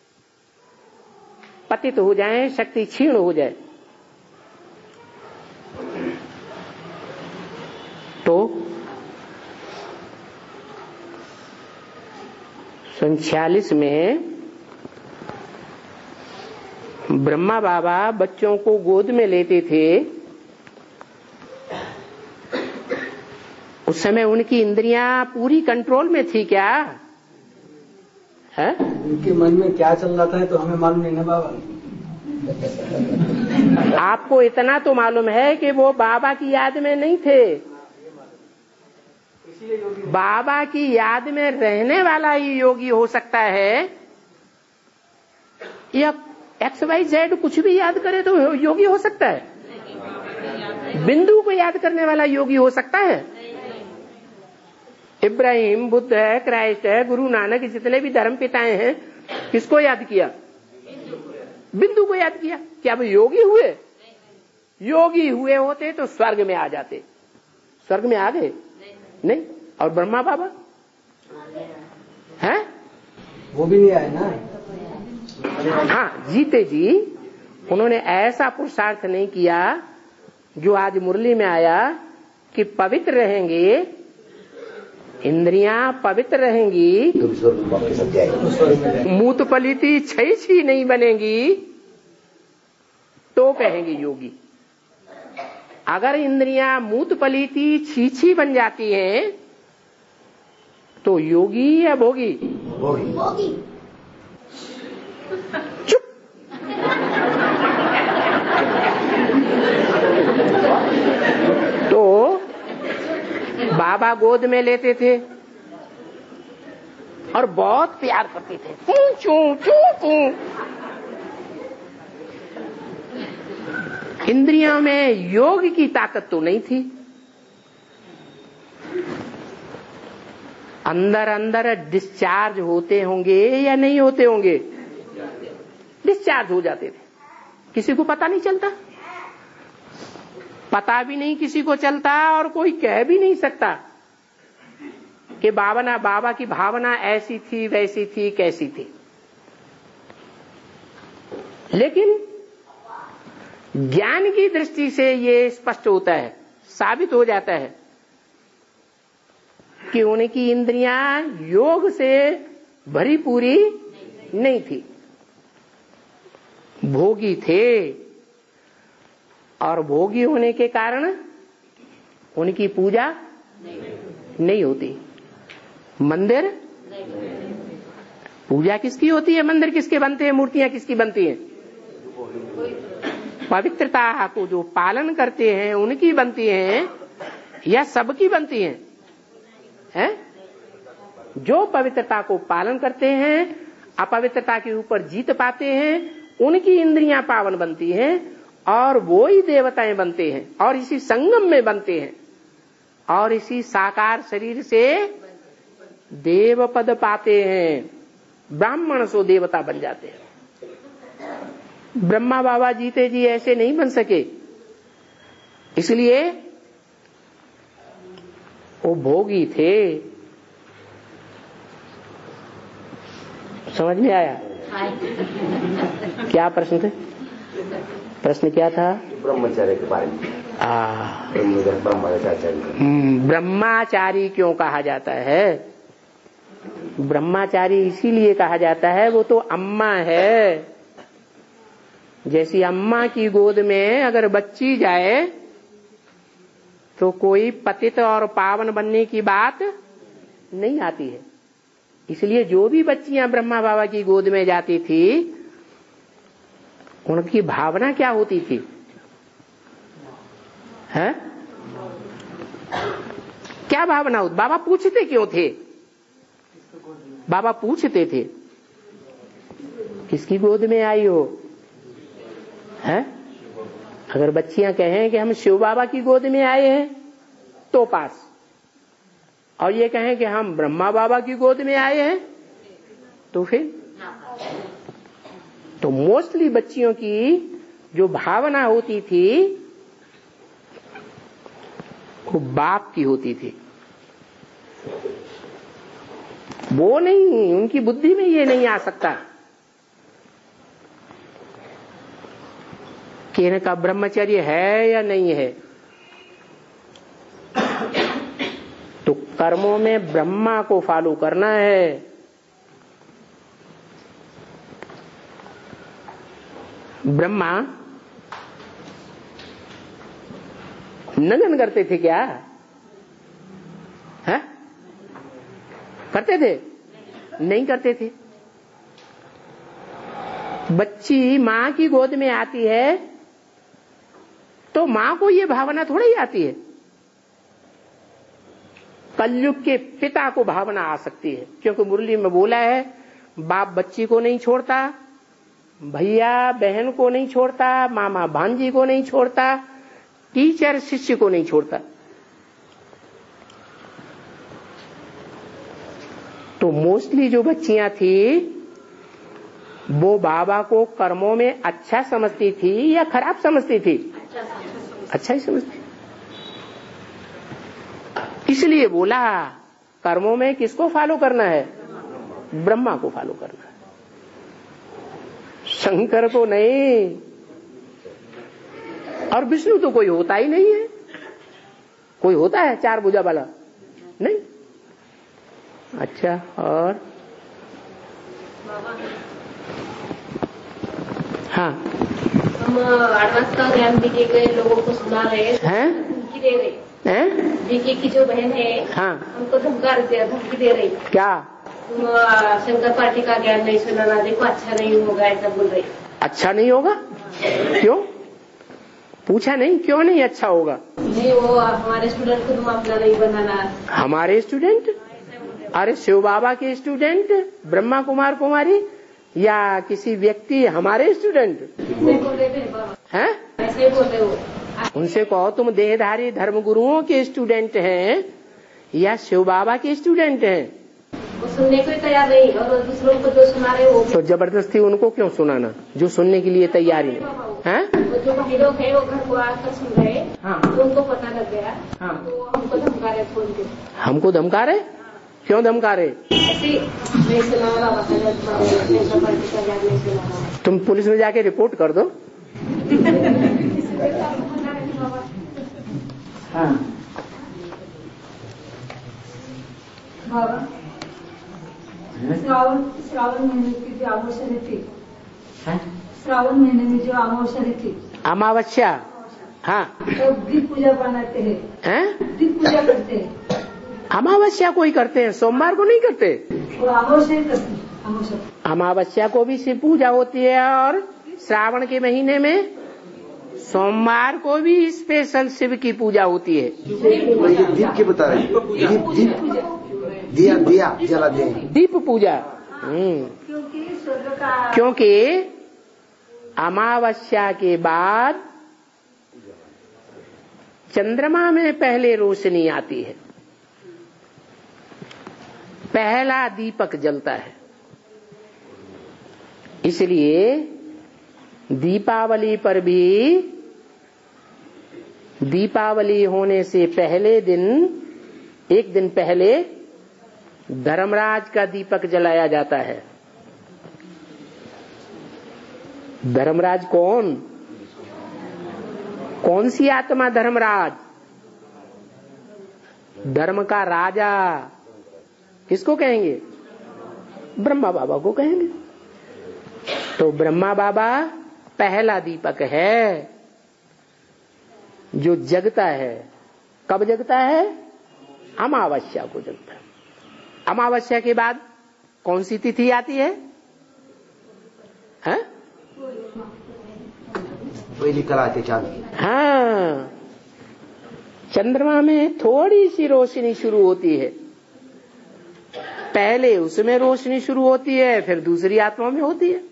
पतित हो जाएं, शक्ति क्षीण हो जाए। तो 46 में ब्रह्मा बाबा बच्चों को गोद में लेते थे। उस समय उनकी इंद्रियां पूरी कंट्रोल में थी क्या? है? उनके मन में क्या चल रहा था तो हमें मालूम नहीं ना बाबा। आपको इतना तो मालूम है कि वो बाबा की याद में नहीं थे। बाबा की याद में रहने वाला ही योगी हो सकता है, या XYZ कुछ भी याद करे तो योगी हो सकता है। बिंदु को याद करने वाला योगी हो सकता है। इब्राहिम, बुद्ध है, क्राइस्ट है, गुरु नानक, जितने भी धर्म पिताएं हैं, किसको याद किया? बिंदु को याद किया। क्या वो योगी हुए? योगी हुए होते तो स्वर्ग में आ जाते। स्वर्ग में आ गए? नहीं। और ब्रह्मा बाबा हैं? वो भी नहीं आए ना। हाँ, जीते जी उन्होंने ऐसा पुरुषार्थ नहीं किया जो आज मुरली में आया कि पवित्र रहेंगे, इंद्रियां पवित्र रहेंगी, मूत पलीती छी नहीं बनेगी, तो कहेंगे योगी। अगर इंद्रियां मूत पलीती छी बन जाती हैं तो योगी या भोगी? भोगी। चुप। तो बाबा गोद में लेते थे और बहुत प्यार करते थे, चू चू चू चू। इंद्रियों में योग की ताकत तो नहीं थी। अंदर अंदर डिस्चार्ज होते होंगे या नहीं होते होंगे? डिस्चार्ज हो जाते थे, किसी को पता नहीं चलता, पता भी नहीं किसी को चलता, और कोई कह भी नहीं सकता कि बाबा की भावना ऐसी थी, वैसी थी, कैसी थी। लेकिन ज्ञान की दृष्टि से ये स्पष्ट होता है, साबित हो जाता है कि उनकी इंद्रियां योग से भरी पूरी नहीं थी, भोगी थे, और भोगी होने के कारण उनकी पूजा नहीं होती। मंदिर पूजा किसकी होती है? मंदिर किसके बनते हैं? मूर्तियां किसकी बनती हैं? पवित्रता को जो पालन करते हैं उनकी बनती हैं या सबकी बनती हैं? जो पवित्रता को पालन करते हैं, अपवित्रता के ऊपर जीत पाते हैं, उनकी इंद्रियां पावन बनती हैं, और वो ही देवताएं बनते हैं, और इसी संगम में बनते हैं, और इसी साकार शरीर से देव पद पाते हैं, ब्राह्मण सो देवता बन जाते हैं। ब्रह्मा बाबा जीते जी ऐसे नहीं बन सके, इसलिए वो भोगी थे। समझ में आया? क्या प्रश्न थे? प्रश्न क्या था? ब्रह्मचर्य के बारे में। ब्रह्माचारी क्यों कहा जाता है? ब्रह्माचारी इसीलिए कहा जाता है, वो तो अम्मा है। जैसी अम्मा की गोद में अगर बच्ची जाए तो कोई पतित और पावन बनने की बात नहीं आती है। इसलिए जो भी बच्चियां ब्रह्मा बाबा की गोद में जाती थी, उनकी भावना क्या होती थी? है? क्या भावना होती? बाबा पूछते क्यों थे? बाबा पूछते थे किसकी गोद में आई हो? है? अगर बच्चियां कहें कि हम शिव बाबा की गोद में आए हैं तो पास, और ये कहें कि हम ब्रह्मा बाबा की गोद में आए हैं तो फिर तो मोस्टली बच्चियों की जो भावना होती थी वो बाप की होती थी। वो नहीं, उनकी बुद्धि में ये नहीं आ सकता कि इनका ब्रह्मचर्य है या नहीं है। तो कर्मों में ब्रह्मा को फॉलो करना है। ब्रह्मा नगन करते थे क्या? है? करते थे? नहीं करते थे। बच्ची मां की गोद में आती है तो मां को ये भावना थोड़ा ही आती है। कलयुग के पिता को भावना आ सकती है, क्योंकि मुरली में बोला है, बाप बच्ची को नहीं छोड़ता, भैया बहन को नहीं छोड़ता, मामा भांजी को नहीं छोड़ता, टीचर शिष्य को नहीं छोड़ता। तो मोस्टली जो बच्चियां थी वो बाबा को कर्मों में अच्छा समझती थी या खराब समझती थी? अच्छा ही समझती। इसलिए बोला कर्मों में किसको फॉलो करना है? ब्रह्मा को फॉलो करना है, शंकर को नहीं। और विष्णु तो कोई होता ही नहीं है। कोई होता है चार भुजा वाला? नहीं। अच्छा, और हाँ, हम एडवांस का ज्ञान बीके के लोगों को सुना रहे हैं, धमकी दे रहे हैं। बीके की जो बहन है, हाँ, हमको धमकी दे रही। क्या? तुम शंकर पार्टी का ज्ञान नहीं सुनाना, देखो अच्छा नहीं होगा, ऐसा बोल रही। अच्छा नहीं होगा? क्यों? पूछा नहीं क्यों नहीं अच्छा होगा? नहीं, वो हमारे स्टूडेंट को तुम अपना नहीं बनाना। हमारे स्टूडेंट? अरे शिव बाबा के स्टूडेंट, ब्रह्मा कुमार कुमारी, या किसी व्यक्ति हमारे स्टूडेंट हैं? ऐसे बोलते हो। उनसे कहो तुम देहधारी धर्म गुरुओं के स्टूडेंट हैं या शिव बाबा के स्टूडेंट हैं? वो सुनने को ही तैयार नहीं, और दूसरों को जो सुना रहे वो तो जबरदस्ती उनको क्यों सुनाना जो सुनने के लिए तैयारी नहीं है? जो भाई लोग है वो घर को आकर सुन रहे, तो उनको पता लग गया, तो हमको धमका रहे फोन पे। हमको धमका रहे? क्यों धमका रहे? ऐसे नहीं सुना बाबा, तुम पुलिस में जाके रिपोर्ट कर दो। श्रावण महीने की जो अमावस्या थी, श्रावण महीने में जो अमावस्या थी, अमावस्या, हाँ, तो दीप पूजा बनाते हैं, दीप पूजा करते हैं। अमावस्या को ही करते हैं, सोमवार को नहीं करते। अमावस्या करते हैं, अमावस्या को भी शिव पूजा होती है, और श्रावण के महीने में सोमवार को भी स्पेशल शिव की पूजा होती है। दीप के बता रहे, दिया जला दे, दीप पूजा। क्योंकि अमावस्या के बाद चंद्रमा में पहले रोशनी आती है, पहला दीपक जलता है। इसलिए दीपावली पर भी, दीपावली होने से पहले दिन, एक दिन पहले धर्मराज का दीपक जलाया जाता है। धर्मराज कौन? कौन सी आत्मा धर्मराज? धर्म का राजा किसको कहेंगे? ब्रह्मा बाबा को कहेंगे। तो ब्रह्मा बाबा पहला दीपक है जो जगता है। कब जगता है? अमावस्या को जगता है। अमावस्या के बाद कौन सी तिथि आती है? पहली कल आती चांद की। हाँ, चंद्रमा में थोड़ी सी रोशनी शुरू होती है, पहले उसमें रोशनी शुरू होती है, फिर दूसरी आत्मा में होती है।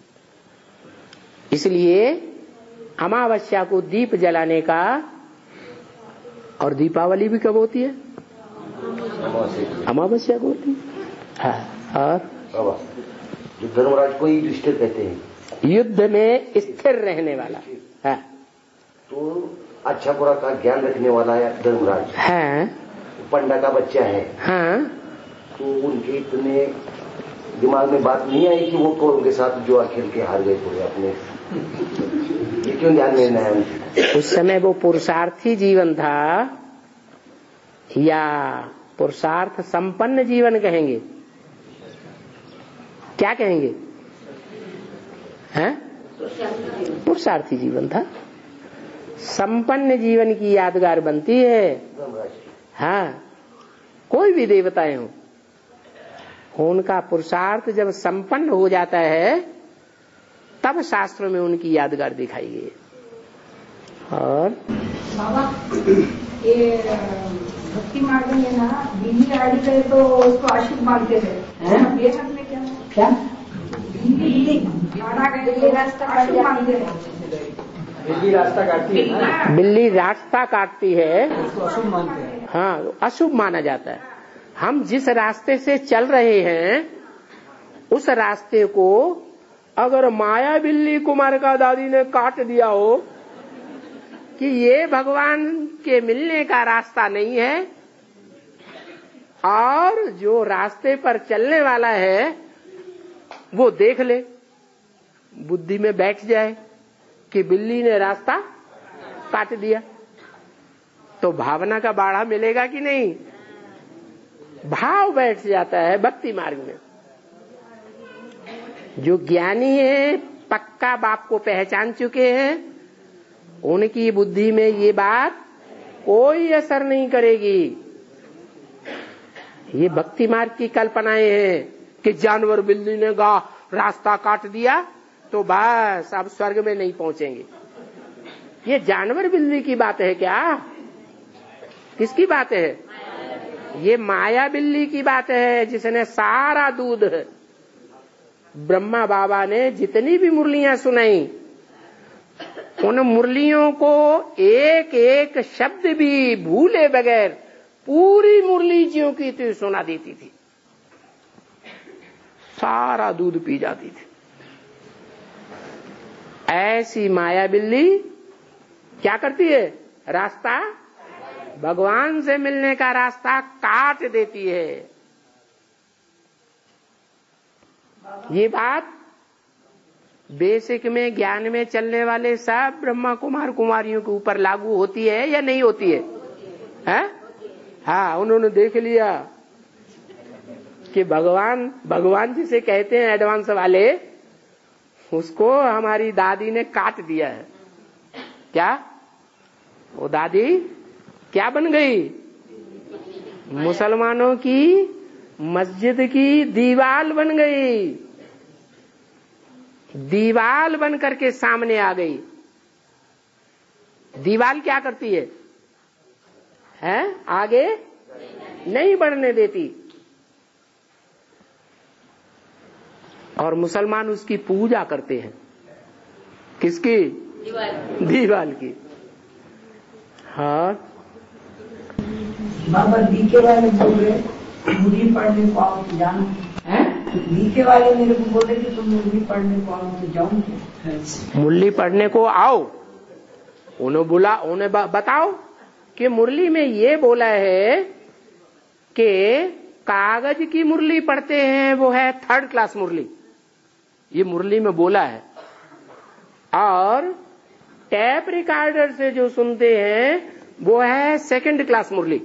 इसलिए अमावस्या को दीप जलाने का, और दीपावली भी कब होती है? अमावस्या को होती है। और जो धर्मराज को ही युधिष्ठिर कहते हैं, युद्ध में स्थिर रहने वाला है, तो अच्छा बुरा का ज्ञान रखने वाला है धर्मराज है, पंडा का बच्चा है। हाँ, तो उनके इतने दिमाग में बात नहीं आई कि वो कौन के साथ जुआ खेल के हार गए पूरे अपने, ये क्यों ध्यान में नहीं आया? उस समय वो पुरुषार्थी जीवन था, या पुरुषार्थ संपन्न जीवन कहेंगे? क्या कहेंगे? हैं? पुरुषार्थी जीवन था। संपन्न जीवन की यादगार बनती है। हाँ, कोई भी देवताएं हो, उनका पुरुषार्थ जब संपन्न हो जाता है तब शास्त्रों में उनकी यादगार दिखाई गई। और बाबा, ये भक्ति मार्ग में ना बिल्ली आड़ी गए तो उसको अशुभ मानते हैं। बेहद में क्या बिल्ली रास्ता अशुभ मानते हैं। बिल्ली रास्ता काटती है, बिल्ली रास्ता काटती है, उसको अशुभ मानते हैं। हाँ, अशुभ माना जाता है। हम जिस रास्ते से चल रहे हैं उस रास्ते को अगर माया बिल्ली कुमार का दादी ने काट दिया हो कि ये भगवान के मिलने का रास्ता नहीं है, और जो रास्ते पर चलने वाला है वो देख ले, बुद्धि में बैठ जाए कि बिल्ली ने रास्ता काट दिया, तो भावना का बाड़ा मिलेगा कि नहीं? भाव बैठ जाता है भक्ति मार्ग में। जो ज्ञानी है, पक्का बाप को पहचान चुके हैं, उनकी बुद्धि में ये बात कोई असर नहीं करेगी। ये भक्ति मार्ग की कल्पनाएं हैं कि जानवर बिल्ली ने रास्ता काट दिया तो बस अब स्वर्ग में नहीं पहुंचेंगे। ये जानवर बिल्ली की बात है क्या? किसकी बात है? ये माया बिल्ली की बात है, जिसने सारा दूध, ब्रह्मा बाबा ने जितनी भी मुरलियां सुनाई, उन मुरलियों को एक एक शब्द भी भूले बगैर पूरी मुरली ज्यों की त्यों सुना देती थी, सारा दूध पी जाती थी। ऐसी माया बिल्ली क्या करती है? रास्ता, भगवान से मिलने का रास्ता काट देती है। ये बात बेसिक में ज्ञान में चलने वाले सब ब्रह्मा कुमार कुमारियों के ऊपर लागू होती है या नहीं होती है? हैं? हाँ, उन्होंने देख लिया कि भगवान जिसे कहते हैं एडवांस वाले, उसको हमारी दादी ने काट दिया है। क्या? वो दादी क्या बन गई? मुसलमानों की मस्जिद की दीवाल बन गई, दीवाल बन करके सामने आ गई। दीवाल क्या करती है? आगे नहीं बढ़ने देती, और मुसलमान उसकी पूजा करते हैं। किसकी? दीवाल की। हाँ, बाबा डीके वाले बोल रहे मुरली पढ़ने को आओ तो जानो है। डीके वाले मेरे को बोले कि तुम मुरली पढ़ने को आओ तो जाओ। मुरली पढ़ने को आओ, उन्हें बताओ कि मुरली में ये बोला है कि कागज की मुरली पढ़ते हैं वो है 3rd क्लास मुरली, ये मुरली में बोला है। और टैप रिकॉर्डर से जो सुनते हैं वो है 2nd क्लास मुरली।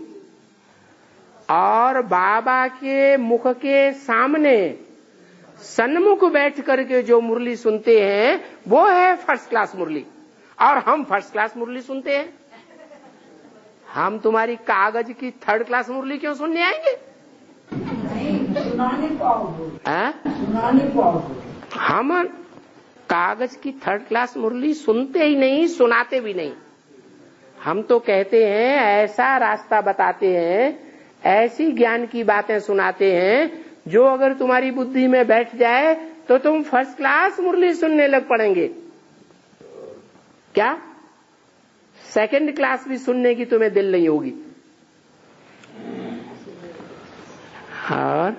और बाबा के मुख के सामने सन्मुख बैठ करके जो मुरली सुनते हैं वो है 1st क्लास मुरली। और हम 1st क्लास मुरली सुनते हैं। हम तुम्हारी कागज की 3rd क्लास मुरली क्यों सुनने आएंगे? सुनाने को आओ। हम कागज की 3rd क्लास मुरली सुनते ही नहीं, सुनाते भी नहीं। हम तो कहते हैं, ऐसा रास्ता बताते हैं, ऐसी ज्ञान की बातें सुनाते हैं जो अगर तुम्हारी बुद्धि में बैठ जाए तो तुम 1st क्लास मुरली सुनने लग पड़ेंगे। क्या? 2nd क्लास भी सुनने की तुम्हें दिल नहीं होगी। और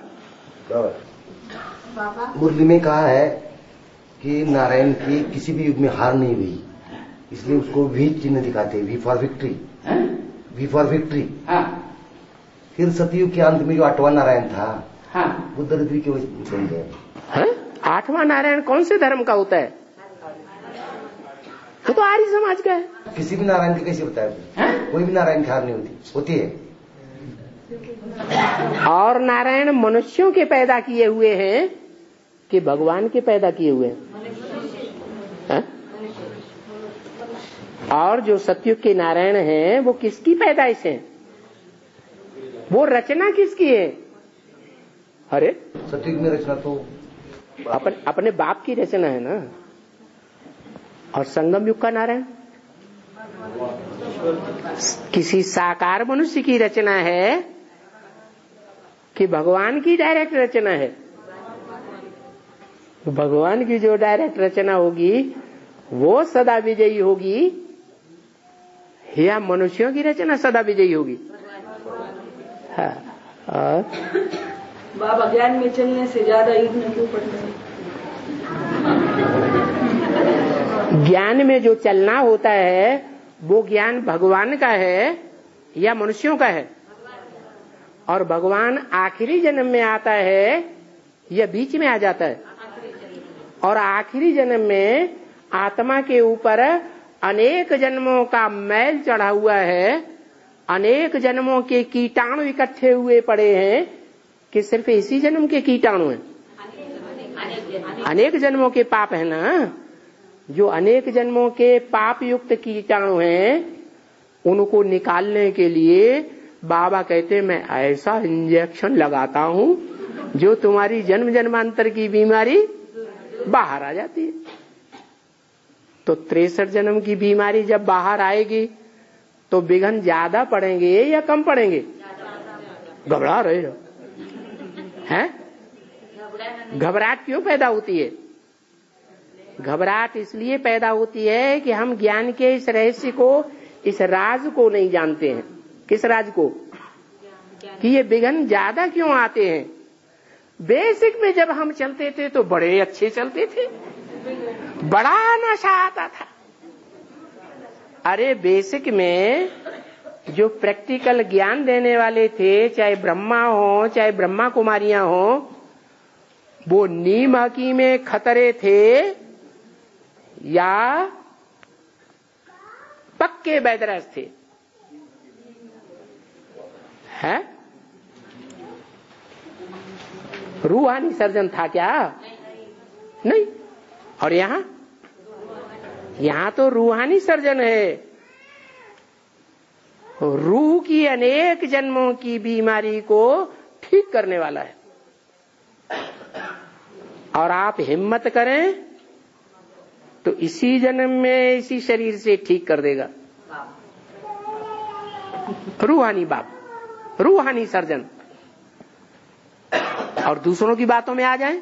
मुरली में कहा है कि नारायण की किसी भी युग में हार नहीं हुई, इसलिए उसको वी चिन्ह दिखाते, V for victory, V for victory. फिर सतयुग के अंत में जो 8वां नारायण था, वो दरिद्री क्यों बन गया? 8वां नारायण कौन से धर्म का होता है? वो तो आर्य समाज का है। किसी भी नारायण की कैसे बताया? कोई भी नारायण की हार नहीं होती है। और नारायण मनुष्यों के पैदा किए हुए हैं कि भगवान के पैदा किए हुए हैं? और जो सतयुग के नारायण हैं वो किसकी पैदाइश है? वो रचना किसकी है? अरे सतयुग में रचना तो अपने बाप की रचना है ना। और संगम युग का नारायण किसी साकार मनुष्य की रचना है कि भगवान की डायरेक्ट रचना है? भगवान की जो डायरेक्ट रचना होगी वो सदा विजयी होगी या मनुष्यों की रचना सदा विजयी होगी? हाँ। और बाबा ज्ञान में चलने से ज्यादा युद्ध क्यों पड़ता है? ज्ञान में जो चलना होता है वो ज्ञान भगवान का है या मनुष्यों का है? और भगवान आखिरी जन्म में आता है या बीच में आ जाता है? और आखिरी जन्म में आत्मा के ऊपर अनेक जन्मों का मैल चढ़ा हुआ है, अनेक जन्मों के कीटाणु इकट्ठे हुए पड़े हैं कि सिर्फ इसी जन्म के कीटाणु हैं? अनेक जन्मों के पाप है ना। जो अनेक जन्मों के पाप युक्त कीटाणु हैं उनको निकालने के लिए बाबा कहते मैं ऐसा इंजेक्शन लगाता हूं जो तुम्हारी जन्म जन्मांतर की बीमारी बाहर आ जाती है। तो 63 जन्म की बीमारी जब बाहर आएगी तो विघ्न ज्यादा पड़ेंगे या कम पड़ेंगे? घबरा रहे हो हैं? घबराहट क्यों पैदा होती है? घबराहट इसलिए पैदा होती है कि हम ज्ञान के इस रहस्य को, इस राज को नहीं जानते हैं। किस राज को? कि ये विघ्न ज्यादा क्यों आते हैं। बेसिक में जब हम चलते थे तो बड़े अच्छे चलते थे, बड़ा नशा आता था। अरे बेसिक में जो प्रैक्टिकल ज्ञान देने वाले थे, चाहे ब्रह्मा हो चाहे ब्रह्मा कुमारियां हो, वो नीम हकीम में खतरे थे या पक्के बैदरस थे, है? रूहानी सर्जन था क्या? नहीं। और यहां तो रूहानी सर्जन है। रूह की अनेक जन्मों की बीमारी को ठीक करने वाला है। और आप हिम्मत करें तो इसी जन्म में इसी शरीर से ठीक कर देगा। रूहानी बाप, रूहानी सर्जन। और दूसरों की बातों में आ जाएं,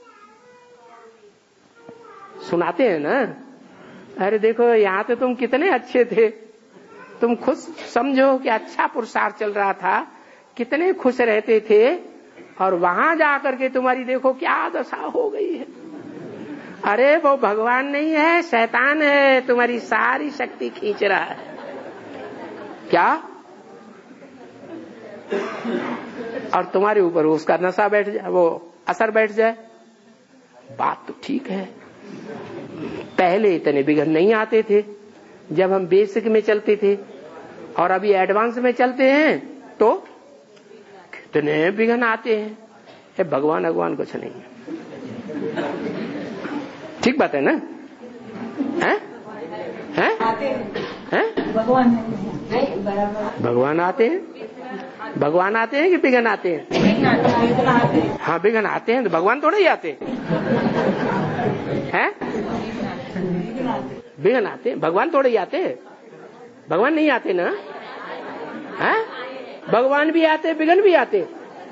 सुनाते हैं ना, अरे देखो यहां तो तुम कितने अच्छे थे, तुम खुश समझो कि अच्छा पुरुषार्थ चल रहा था, कितने खुश रहते थे, और वहां जाकर के तुम्हारी देखो क्या दशा हो गई है। अरे वो भगवान नहीं है, शैतान है, तुम्हारी सारी शक्ति खींच रहा है। क्या? और तुम्हारे ऊपर उसका नशा बैठ जाए, वो असर बैठ जाए। बात तो ठीक है, पहले इतने विघ्न नहीं आते थे जब हम बेसिक में चलते थे, और अभी एडवांस में चलते हैं तो कितने विघ्न आते हैं। ये भगवान कुछ नहीं है। ठीक बात है ना? हैं? भगवान आते हैं। भगवान आते हैं कि विघ्न आते हैं? हाँ, विघ्न आते हैं तो भगवान थोड़े ही आते हैं। विघ्न आते हैं, भगवान थोड़े ही आते हैं। भगवान नहीं आते ना? हैं? भगवान भी आते, विघ्न भी आते।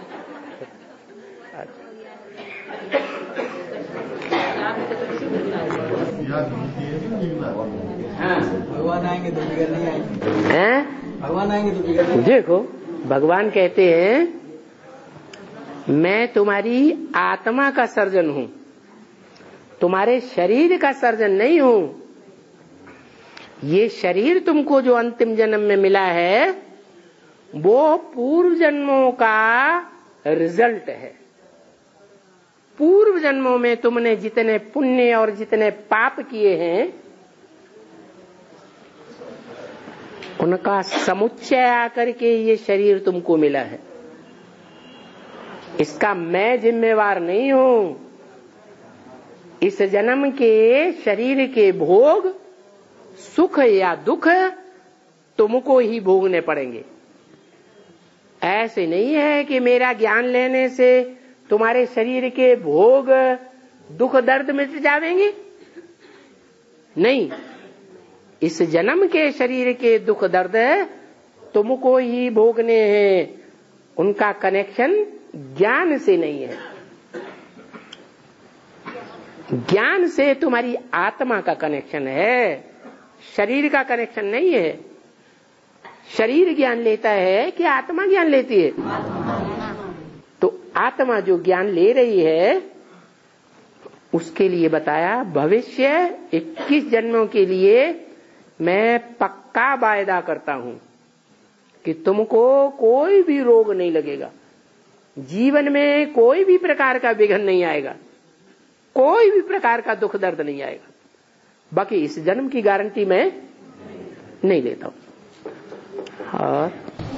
भगवान आएंगे तो बिगड़ नहीं आएंगे। हैं? भगवान आएंगे तो बिगड़ नहीं। देखो भगवान कहते हैं मैं तुम्हारी आत्मा का सर्जन हूं, तुम्हारे शरीर का सर्जन नहीं हूं। ये शरीर तुमको जो अंतिम जन्म में मिला है वो पूर्व जन्मों का रिजल्ट है। पूर्व जन्मों में तुमने जितने पुण्य और जितने पाप किए हैं उनका समुच्चय आकर के ये शरीर तुमको मिला है। इसका मैं जिम्मेवार नहीं हूं। इस जन्म के शरीर के भोग, सुख या दुख तुमको ही भोगने पड़ेंगे। ऐसे नहीं है कि मेरा ज्ञान लेने से तुम्हारे शरीर के भोग, दुख, दर्द मिट जाएंगे। नहीं, इस जन्म के शरीर के दुख दर्द तुमको ही भोगने हैं। उनका कनेक्शन ज्ञान से नहीं है। ज्ञान से तुम्हारी आत्मा का कनेक्शन है, शरीर का कनेक्शन नहीं है। शरीर ज्ञान लेता है कि आत्मा ज्ञान लेती है? तो आत्मा जो ज्ञान ले रही है उसके लिए बताया भविष्य 21 जन्मों के लिए मैं पक्का वायदा करता हूं कि तुमको कोई भी रोग नहीं लगेगा, जीवन में कोई भी प्रकार का विघ्न नहीं आएगा, कोई भी प्रकार का दुख दर्द नहीं आएगा। बाकी इस जन्म की गारंटी मैं नहीं देता हूं। और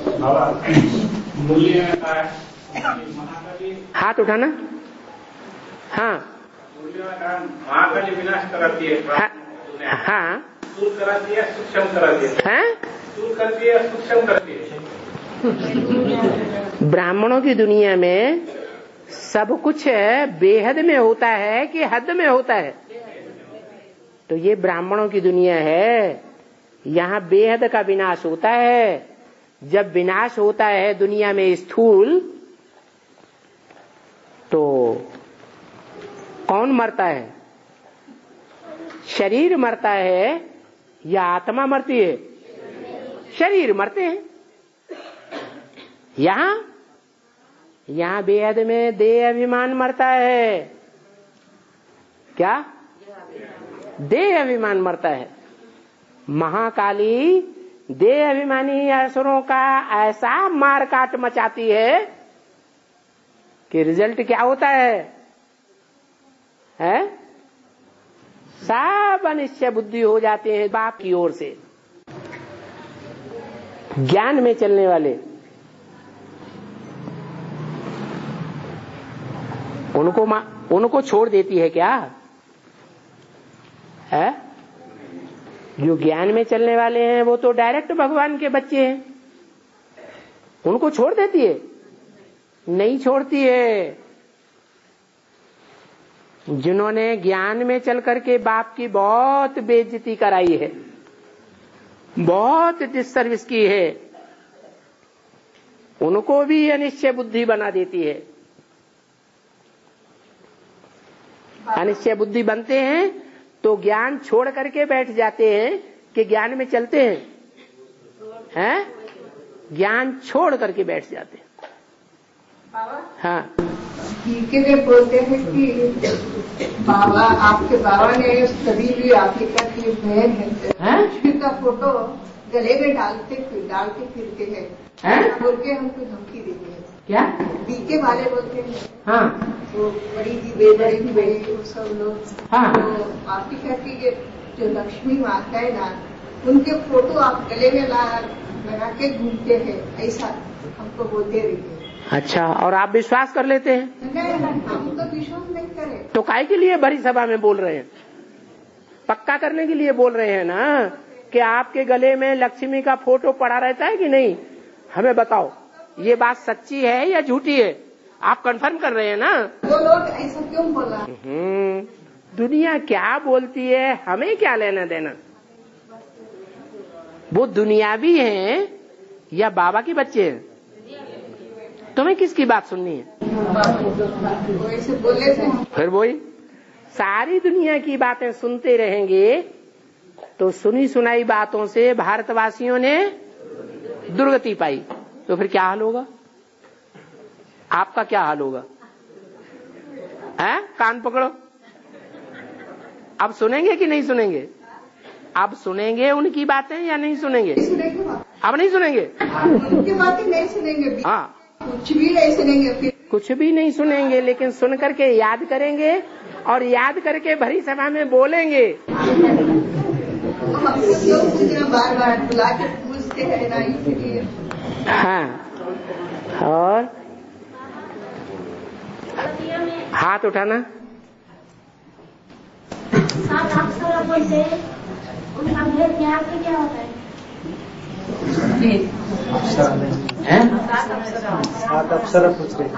हाथ उठाना। हाँ, विनाश कराती है। हाँ, कराती है, सूक्ष्म कराती है, करती है, सूक्ष्म करती है। ब्राह्मणों की दुनिया में सब कुछ बेहद में होता है कि हद में होता है? तो ये ब्राह्मणों की दुनिया है, यहाँ बेहद का विनाश होता है। जब विनाश होता है दुनिया में स्थूल, तो कौन मरता है? शरीर मरता है या आत्मा मरती है? शरीर मरते हैं। यहाँ बेहद में देह अभिमान मरता है। क्या? देह अभिमान मरता है। महाकाली देह अभिमानी असुरों का ऐसा मार काट मचाती है कि रिजल्ट क्या होता है? सब अनिश्चय बुद्धि हो जाते हैं बाप की ओर से। ज्ञान में चलने वाले उनको छोड़ देती है क्या? है? जो ज्ञान में चलने वाले हैं वो तो डायरेक्ट भगवान के बच्चे हैं, उनको छोड़ देती है? नहीं छोड़ती है। जिन्होंने ज्ञान में चल करके बाप की बहुत बेइज्जती कराई है, बहुत डिससर्विस की है, उनको भी अनिश्चय बुद्धि बना देती है। अनिश्चय बुद्धि बनते हैं तो ज्ञान छोड़ करके बैठ जाते हैं कि ज्ञान में चलते हैं, ज्ञान छोड़ करके बैठ जाते हैं। हाँ, के बोलते हैं कि बाबा, आपके बाबा ने कभी भी आफ्रिका की बहन है का फोटो गले में डालते फिरते हैं, बोल के हमको धमकी देते हैं। क्या? बीके वाले बोलते हैं। हाँ, वो बड़ी बड़ी वो सब लोग। हाँ, तो आफ्रिका की जो लक्ष्मी माता है ना, उनके फोटो आप गले में लगा के घूमते हैं, ऐसा हमको बोलते रहते हैं। अच्छा, और आप विश्वास कर लेते हैं? नहीं, हम तो विश्वास नहीं करें। तो काहे के लिए बड़ी सभा में बोल रहे हैं? पक्का करने के लिए बोल रहे हैं ना कि आपके गले में लक्ष्मी का फोटो पड़ा रहता है कि नहीं? हमें बताओ, ये बात सच्ची है या झूठी है? आप कंफर्म कर रहे हैं ना? वो लोग ऐसा क्यों बोला? दुनिया क्या बोलती है, हमें क्या लेना देना? वो दुनियावी हैं या बाबा के बच्चे हैं? तुम्हें किसकी बात सुननी है? ऐसे बोले थे। फिर वही सारी दुनिया की बातें सुनते रहेंगे तो सुनी सुनाई बातों से भारतवासियों ने दुर्गति पाई, तो फिर क्या हाल होगा? आपका क्या हाल होगा? कान पकड़ो, अब सुनेंगे कि नहीं सुनेंगे? अब सुनेंगे उनकी बातें या नहीं सुनेंगे? अब नहीं सुनेंगे, उनकी बातें नहीं सुनेंगे। हाँ, कुछ भी नहीं सुनेंगे। फिर कुछ भी नहीं सुनेंगे, लेकिन सुन करके याद करेंगे और याद करके भरी सभा में बोलेंगे। बार बार बुला के पूछते हैं ना, इसलिए। हाँ, और हाथ उठाना। उनका भेद ज्ञान से क्या होता है? सात अप्सरा पूछ रहे।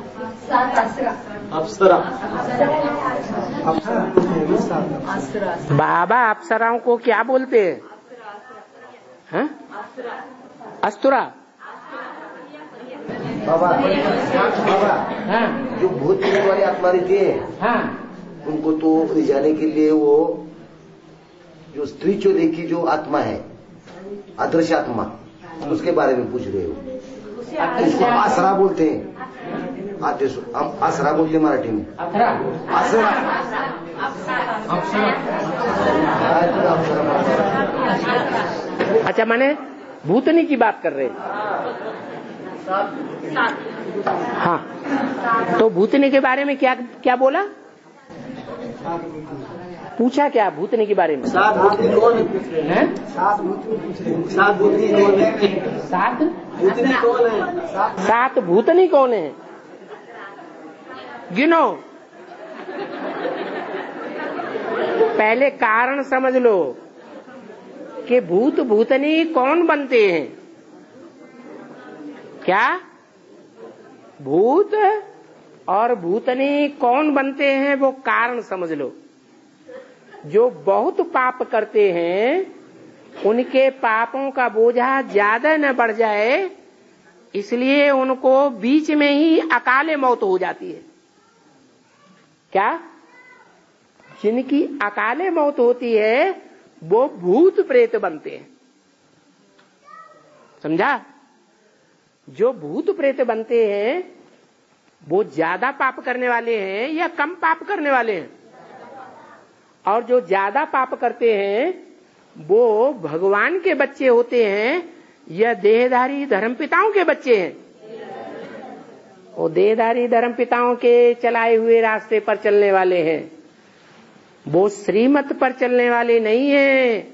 अप्सरा। बाबा अप्सराओं को क्या बोलते हैं? अस्तुरा। बाबा जो भूत पीने वाली आत्मा रहती है, उनको तो रिझाने के लिए वो जो स्त्री चोरी की जो आत्मा है, अदृश आत्मा, उसके बारे में पूछ रहे हो। उसको आसरा बोलते हैं। हम आसरा बोलते हैं मराठी में। आसरा। अच्छा, माने भूतनी की बात कर रहे हैं। हाँ, तो भूतनी के बारे में क्या क्या बोला? पूछा क्या भूतनी के बारे में? सात भूतनी कौन है? सात भूतनी पूछ रहे हैं। सात भूतनी कौन है? सात भूतनी कौन है? गिनो। पहले कारण समझ लो कि भूत भूतनी कौन बनते हैं। क्या भूत और भूतनी कौन बनते हैं, वो कारण समझ लो। जो बहुत पाप करते हैं उनके पापों का बोझा ज्यादा न बढ़ जाए, इसलिए उनको बीच में ही अकाले मौत हो जाती है। क्या? जिनकी अकाले मौत होती है वो भूत प्रेत बनते हैं। समझा? जो भूत प्रेत बनते हैं वो ज्यादा पाप करने वाले हैं या कम पाप करने वाले हैं? और जो ज्यादा पाप करते हैं वो भगवान के बच्चे होते हैं या देहधारी धर्मपिताओं के बच्चे हैं? वो देहधारी धर्मपिताओं के चलाए हुए रास्ते पर चलने वाले हैं, वो श्रीमत पर चलने वाले नहीं हैं,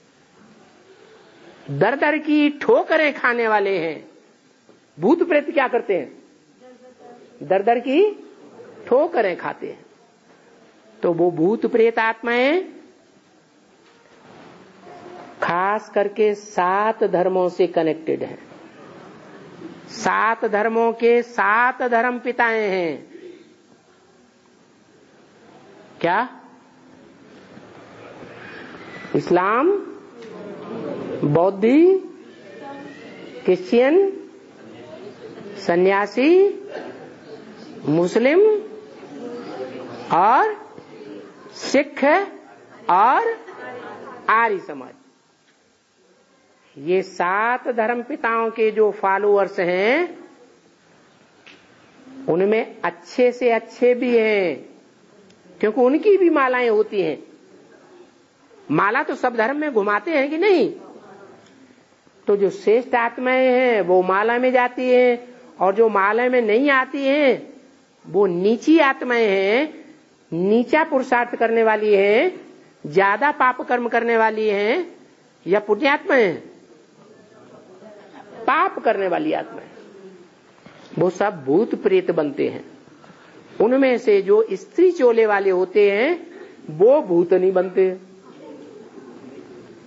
दर दर की ठोकरें खाने वाले हैं। भूत प्रेत क्या करते हैं? दर दर की ठोकरें खाते हैं। तो वो भूत प्रेत आत्माएं खास करके 7 धर्मों से कनेक्टेड हैं। 7 धर्मों के 7 धर्म पिताएं हैं। क्या? इस्लाम, बौद्धि, क्रिश्चियन, सन्यासी, मुस्लिम और सिख और आर्य समाज। ये 7 धर्म पिताओं के जो फॉलोअर्स हैं उनमें अच्छे से अच्छे भी हैं, क्योंकि उनकी भी मालाएं होती हैं। माला तो सब धर्म में घुमाते हैं कि नहीं? तो जो श्रेष्ठ आत्माएं हैं वो माला में जाती हैं, और जो माला में नहीं आती हैं वो नीची आत्माएं हैं, नीचा पुरुषार्थ करने वाली हैं, ज्यादा पाप कर्म करने वाली हैं, या पुण्यात्माएं हैं? पाप करने वाली आत्माएं, वो सब भूत प्रेत बनते हैं। उनमें से जो स्त्री चोले वाले होते हैं वो भूत नहीं बनते।